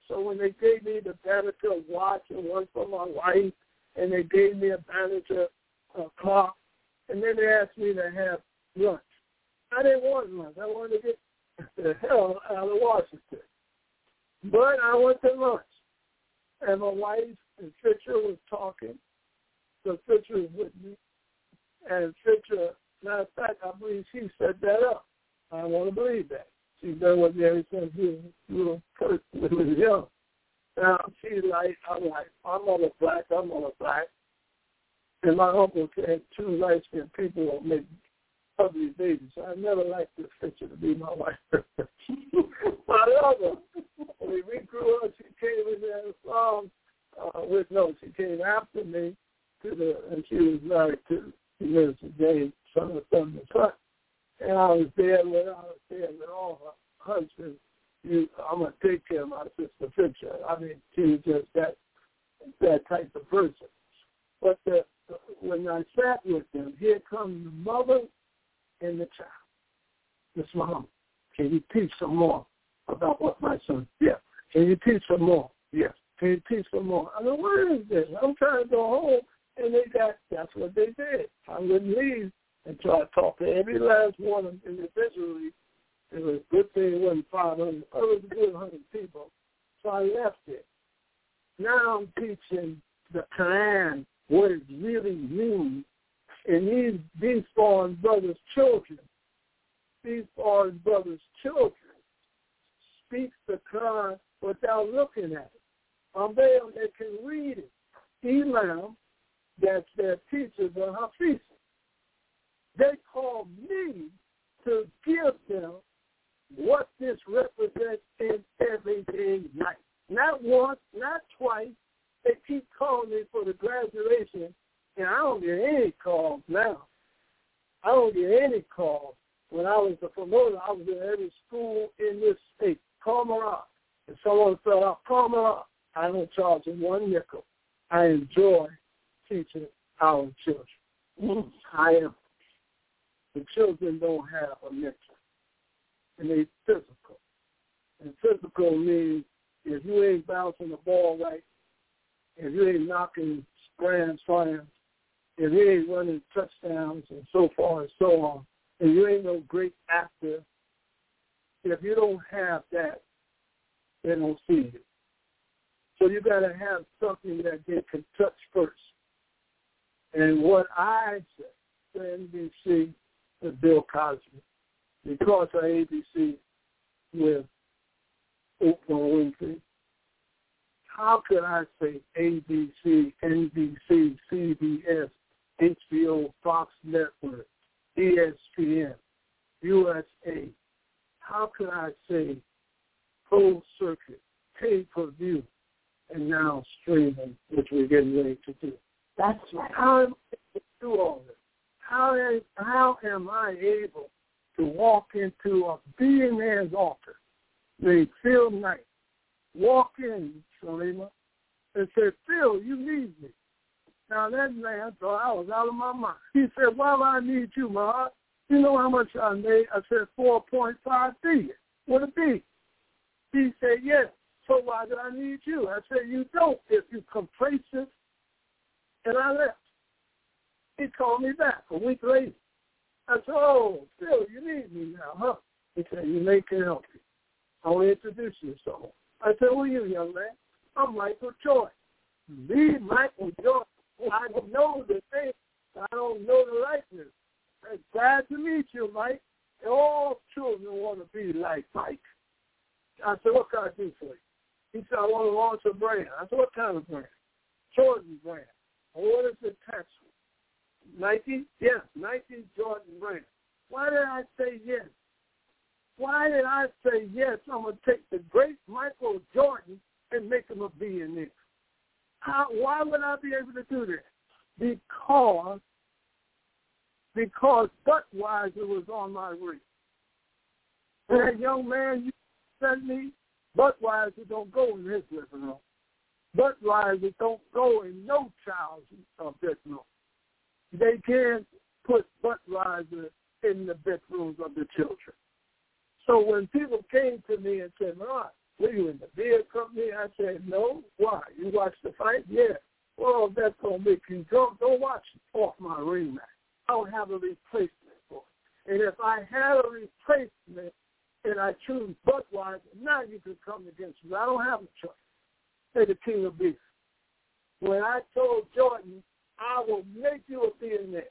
So when they gave me the Banneker watch and one for my wife, and they gave me a Banneker clock, and then they asked me to have lunch. I didn't want lunch. I wanted to get the hell out of Washington. But I went to lunch, and my wife and Fisher was talking. So Fisher was with me, and Fisher, matter of fact, I believe she set that up. I want to believe that. She's been with me ever since we were young. Now, she's like, I'm on a black. And my uncle said 2 light-skinned people will make ugly babies. So I never liked this Fisher to be my wife. My other, when we grew up, she came in there she came after me and she was married to Mr. James, son of Thunder Son. And I was there with all her husbands. I'm going to take care of my sister Fisher. I mean, she was just that type of person. But when I sat with them, here comes the mother and the child. Miss Mom, can you teach some more about what my son did? Yeah. Can you teach some more? Yes. Can you teach some more? I mean, what is this? I'm trying to go home. And that's what they did. I wouldn't leave until I talked to every last one of them individually. It was a good thing it wasn't 500. It was a good 100 people. So I left it. Now I'm teaching the Quran, what it really means. And these foreign brothers' children, speak the Quran without looking at it. They can read it. Imam, that's their teachers or Hafiz. They call me to give them what this represents in everyday life. Not once, not twice. They keep calling me for the graduation, and I don't get any calls now. I don't get any calls. When I was the promoter, I was in every school in this state. Call me up. If someone fell out, call me up. I don't charge them 1 nickel. I enjoy teaching our children. I am. The children don't have a mentor. And they're physical. And physical means if you ain't bouncing the ball right, if you ain't knocking grand slams, if you ain't running touchdowns and so far and so on, and you ain't no great actor, if you don't have that, they don't see you. So you got to have something that they can touch first. And what I said to NBC with Bill Cosby, because of ABC with Oprah Winfrey, how could I say ABC, NBC, CBS, HBO, Fox Network, ESPN, USA? How could I say closed circuit, pay-per-view, and now streaming, which we're getting ready to do? That's right. How am I able to do all this? How am I able to walk into a billionaire's office named Phil Knight, walk in, Shalima, and say, Phil, you need me. Now, that man thought I was out of my mind. He said, why do I need you, Ma? You know how much I made? I said, $4.5 billion. What it be? He said, yes. So why do I need you? I said, you don't if you're complacent. And I left. He called me back a week later. I said, oh, Phil, you need me now, huh? He said, you may can help you. I want to introduce you to someone. I said, who are you, young man? I'm Michael Jordan. Me, Michael Jordan. I know the thing. I don't know the likeness. I'm glad to meet you, Mike. All children want to be like Mike. I said, what can I do for you? He said, I want to launch a brand. I said, what kind of brand? Jordan brand. What is the tax? Nike? Yes, Nike Jordan brand. Why did I say yes? Why did I say yes? I'm going to take the great Michael Jordan and make him a billionaire. Why would I be able to do that? Because Budweiser was on my ring. That young man you sent me, Budweiser don't go in his living room. Budweiser don't go in no child's bedroom. They can't put Budweiser in the bedrooms of the children. So when people came to me and said, Mark, Were you in the beer company? I said, no. Why? You watched the fight? Yeah. Well, if that's going to make you drunk, don't watch it off my ring mat. I don't have a replacement for it. And if I had a replacement and I choose Budweiser, now you can come against me. I don't have a choice. Say the king of beef. When I told Jordan, I will make you a billionaire,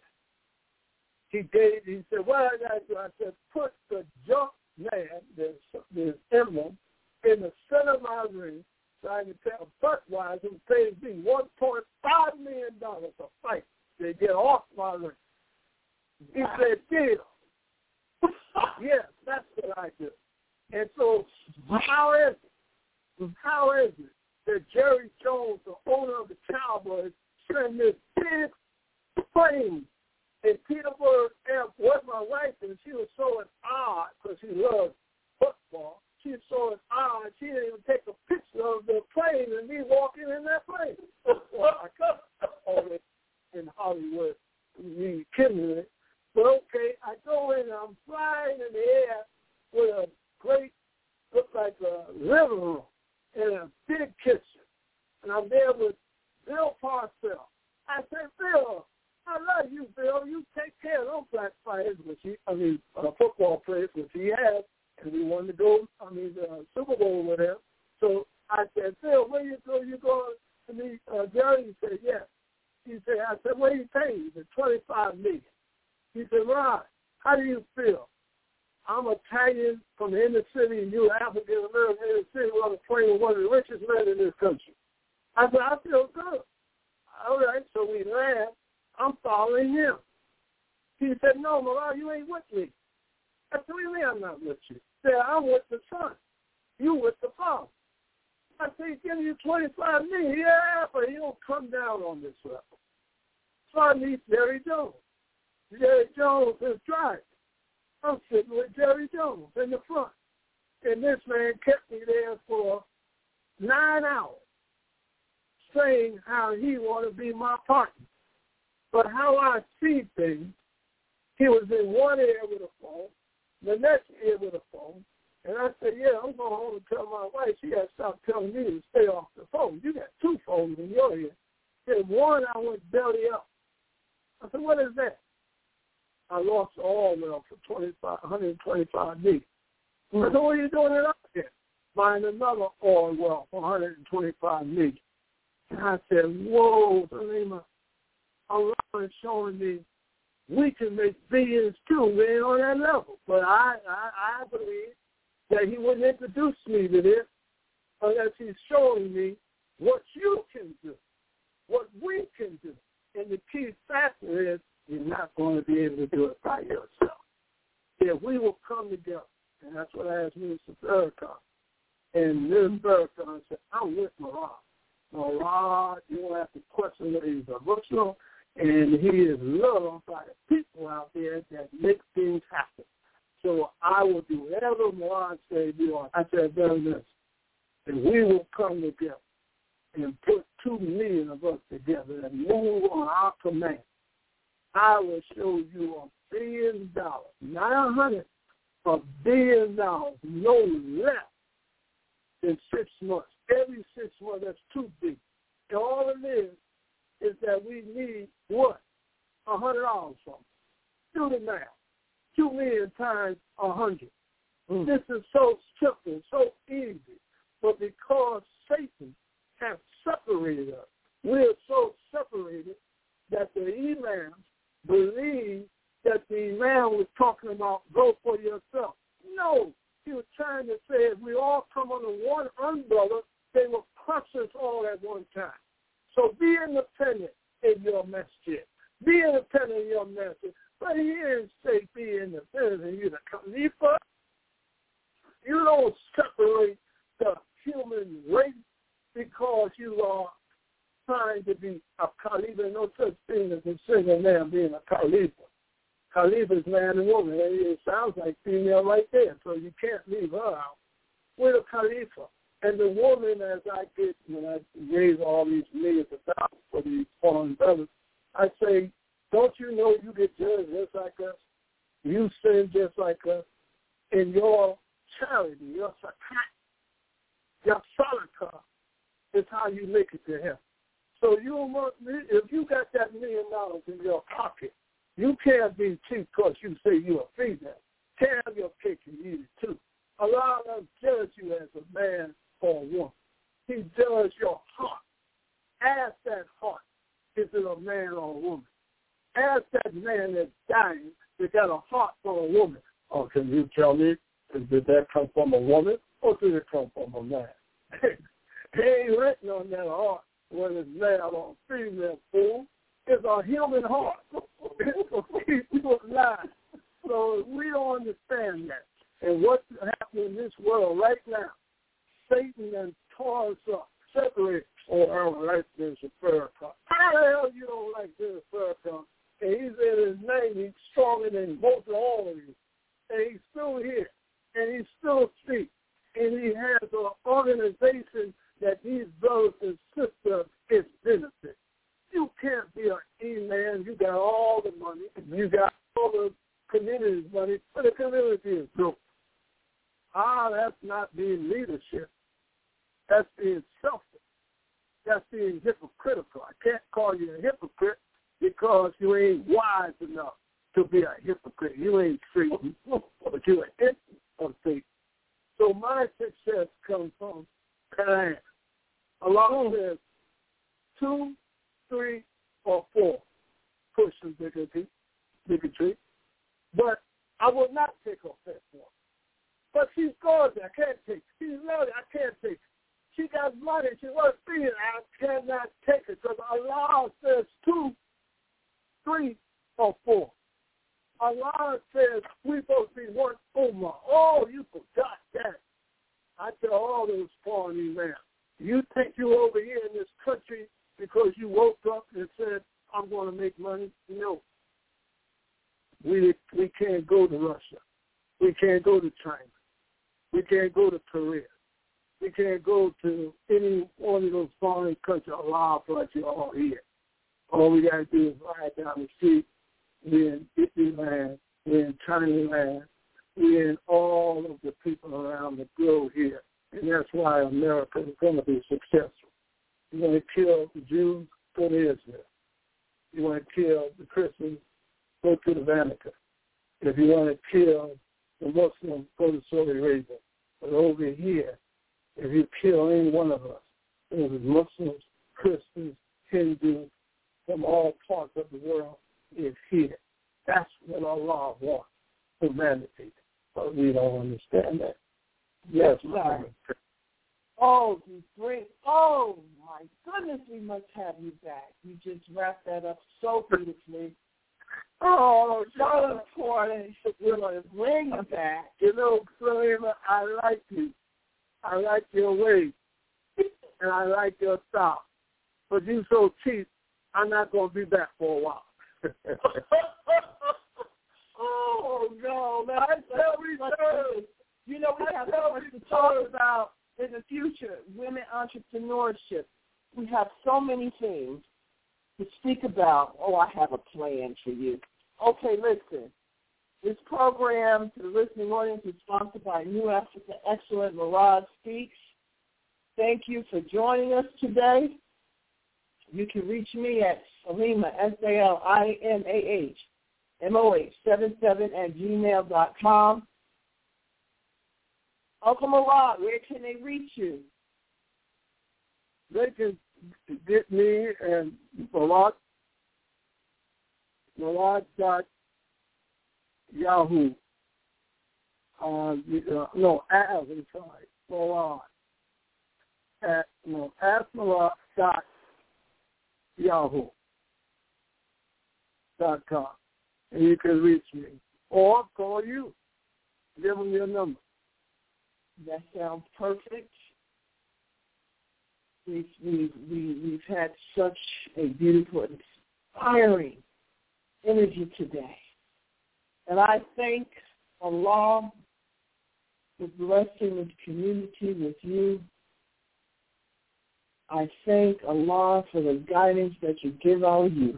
he said, what I got to do? I said, put the junk man, this emblem, in the center of my ring so I can tell Budweiser who pays me $1.5 million a fight to get off my ring. He said, deal. Yes, that's what I do. And so how is it that Jerry Jones, the owner of the Cowboys, sent this big plane in Peterborough Airport? My wife, and she was so in awe because she loves football. She was so in awe, she didn't even take a picture of the plane and me walking in that plane. I cut in Hollywood. You kidding me? But okay, I go in and I'm flying in the air with a great, look like a living room and a big kitchen. And I'm there with Bill Parcells. I said, Bill, I love you, Bill. You take care of those black fighters, football players, which he has, and we wanted to go, the Super Bowl with him. So I said, Bill, where you go? You going to meet Jerry? He said, yes. I said, what do you pay? He said, $25 million. He said, Rod, how do you feel? I'm Italian from the inner city, and you're African American in the city. We're on a plane with one of the richest men in this country. I said, I feel good. All right, so we land. I'm following him. He said, no, Mariah, you ain't with me. I said, what do you mean I'm not with you? He said, I'm with the son. You with the father. I said, he's giving you $25 million. Yeah, but he don't come down on this level. So I meet Jerry Jones. Jerry Jones is driving. I'm sitting with Jerry Jones in the front. And this man kept me there for 9 hours saying how he wanted to be my partner. But how I see things, he was in one ear with a phone, the next ear with a phone. And I said, yeah, I'm going home and tell my wife she got to stop telling me to stay off the phone. You got 2 phones in your ear. He said, one, I went belly up. I said, what is that? I lost all well for $125 million. I said, what are you doing it up there? Buying another oil well for $125 million. And I said, whoa, Salima, Allah is showing me we can make billions too. We ain't on that level. But I believe that he wouldn't introduce me to this unless he's showing me what you can do, what we can do. And the key factor is you're not going to be able to do it by yourself. If we will come together, and that's what I asked Minister Farrakhan. And Minister Farrakhan said, I'm with Marad. Marad, you don't have to question that he's emotional, and he is loved by the people out there that make things happen. So I will do whatever Marad said you are. I said, very this. And we will come together and put 2 million of us together and move on our command. I will show you $1 billion, not 100, $1 billion, no less than 6 months. Every 6 months, that's too big. And all it is that we need what? $100 from them. Do the math. 2 million times 100. This is so simple, so easy. But because Satan has separated us, we're so separated that the imams believe that the imam was talking about go for yourself. No, he was trying to say if we all come under one umbrella, they will crush us all at one time. So be independent in your message. Be independent in your message. But he didn't say be independent and you're the Khalifa. You don't separate the human race because you are trying to be a Khalifa. No such thing as a single man being a Khalifa. Khalifa is man and woman. It sounds like female right there, so you can't leave her out. We're the Khalifa. And the woman, as I get, when I raise all these millions of dollars for these foreign brothers, I say, don't you know you get judged just like us? You sin just like us. In your charity, your zakat, Your salika is how you make it to heaven. So if you got that $1 million in your pocket, you can't be cheap because you say you're a female. Can't have your cake and eat it too. Allah doesn't judge you as a man or a woman. He judges your heart. Ask that heart, is it a man or a woman? Ask that man that's dying, they got a heart for a woman. Oh, can you tell me, did that come from a woman or did it come from a man? It ain't written on that heart whether it's male or female, fool. It's a human heart. It's a people lie. So we don't understand that. And what's happening in this world right now, Satan and tore us up, separated. Oh, I don't like this Farrakhan. How the hell you don't like this Farrakhan? And he said his name, he's stronger than most of all of you. And he's still here. And he still speaks. And he has an organization that these brothers and sisters is benefit. You can't be an E-man. You got all the money. You got all the community's money, but the community is broke. That's not being leadership. That's being selfish. That's being hypocritical. I can't call you a hypocrite because you ain't wise enough to be a hypocrite. You ain't free, but you're an enemy of faith. So my success comes from Quran. Allah says 2, 3, or 4 pushing bigotry. But I will not take offense for her. But she's gorgeous. I can't take it. She's lovely. I can't take it. She got money. She was being. I cannot take it because Allah says 2, 3, or 4. Allah says we're supposed to be one ummah. Oh, you forgot that. I tell all those foreign men, you think you're over here in this country because you woke up and said, I'm going to make money? No. We can't go to Russia. We can't go to China. We can't go to Korea. We can't go to any one of those foreign countries. Allah bless you all here. All we got to do is ride down the street. We're in Italy land. We're in China land. We're in all of the people around the globe here. And that's why America is going to be successful. You want to kill the Jews? Go to Israel. You want to kill the Christians? Go to the Vatican. If you want to kill the Muslims, go to Saudi Arabia. But over here, if you kill any one of us, whether it's Muslims, Christians, Hindus, from all parts of the world, is here. That's what Allah wants, humanity. But we don't understand that. Yes, right. Oh, great. Oh, my goodness, we must have you back. You just wrapped that up so beautifully. Oh, so important. We're going to bring you back. You know, Sulaiman, I like you. I like your way. And I like your style. But you so cheap, I'm not going to be back for a while. Oh, no, man. You know, we have so much to talk about in the future, women entrepreneurship. We have so many things to speak about. Oh, I have a plan for you. Okay, listen. This program to the listening audience is sponsored by New Africa Excellent Murad Speaks. Thank you for joining us today. You can reach me at Salimah, SALIMAH77@gmail.com. Uncle Murad, where can they reach you? They can get me and Murad.Yahoo. Ask Murad.Yahoo.com. And you can reach me. Or call you. Give them your number. That sounds perfect. We've had such a beautiful, inspiring interview today. And I thank Allah for blessing this community with you. I thank Allah for the guidance that you give our youth.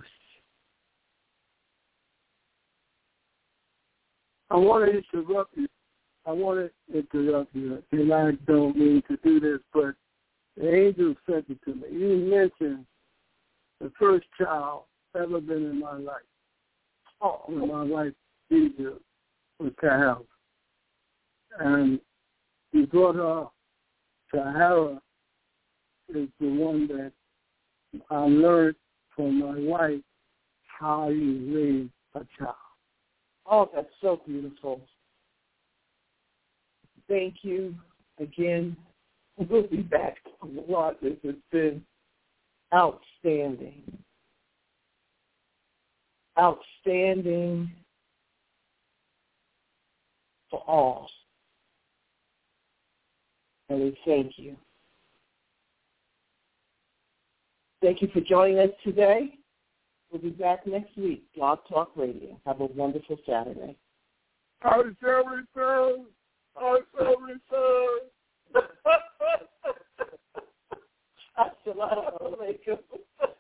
I want to interrupt you. And I don't mean to do this, but first child ever been in my life. When my wife, Deidre, was Kahara. And the daughter, Kahara, is the one that I learned from my wife how you raise a child. Oh, that's so beautiful. Thank you again. We'll be back a lot. This has been outstanding. Outstanding for all. And we thank you. Thank you for joining us today. We'll be back next week, Blog Talk Radio. Have a wonderful Saturday. I shall return. I shall return. Assalamu alaikum.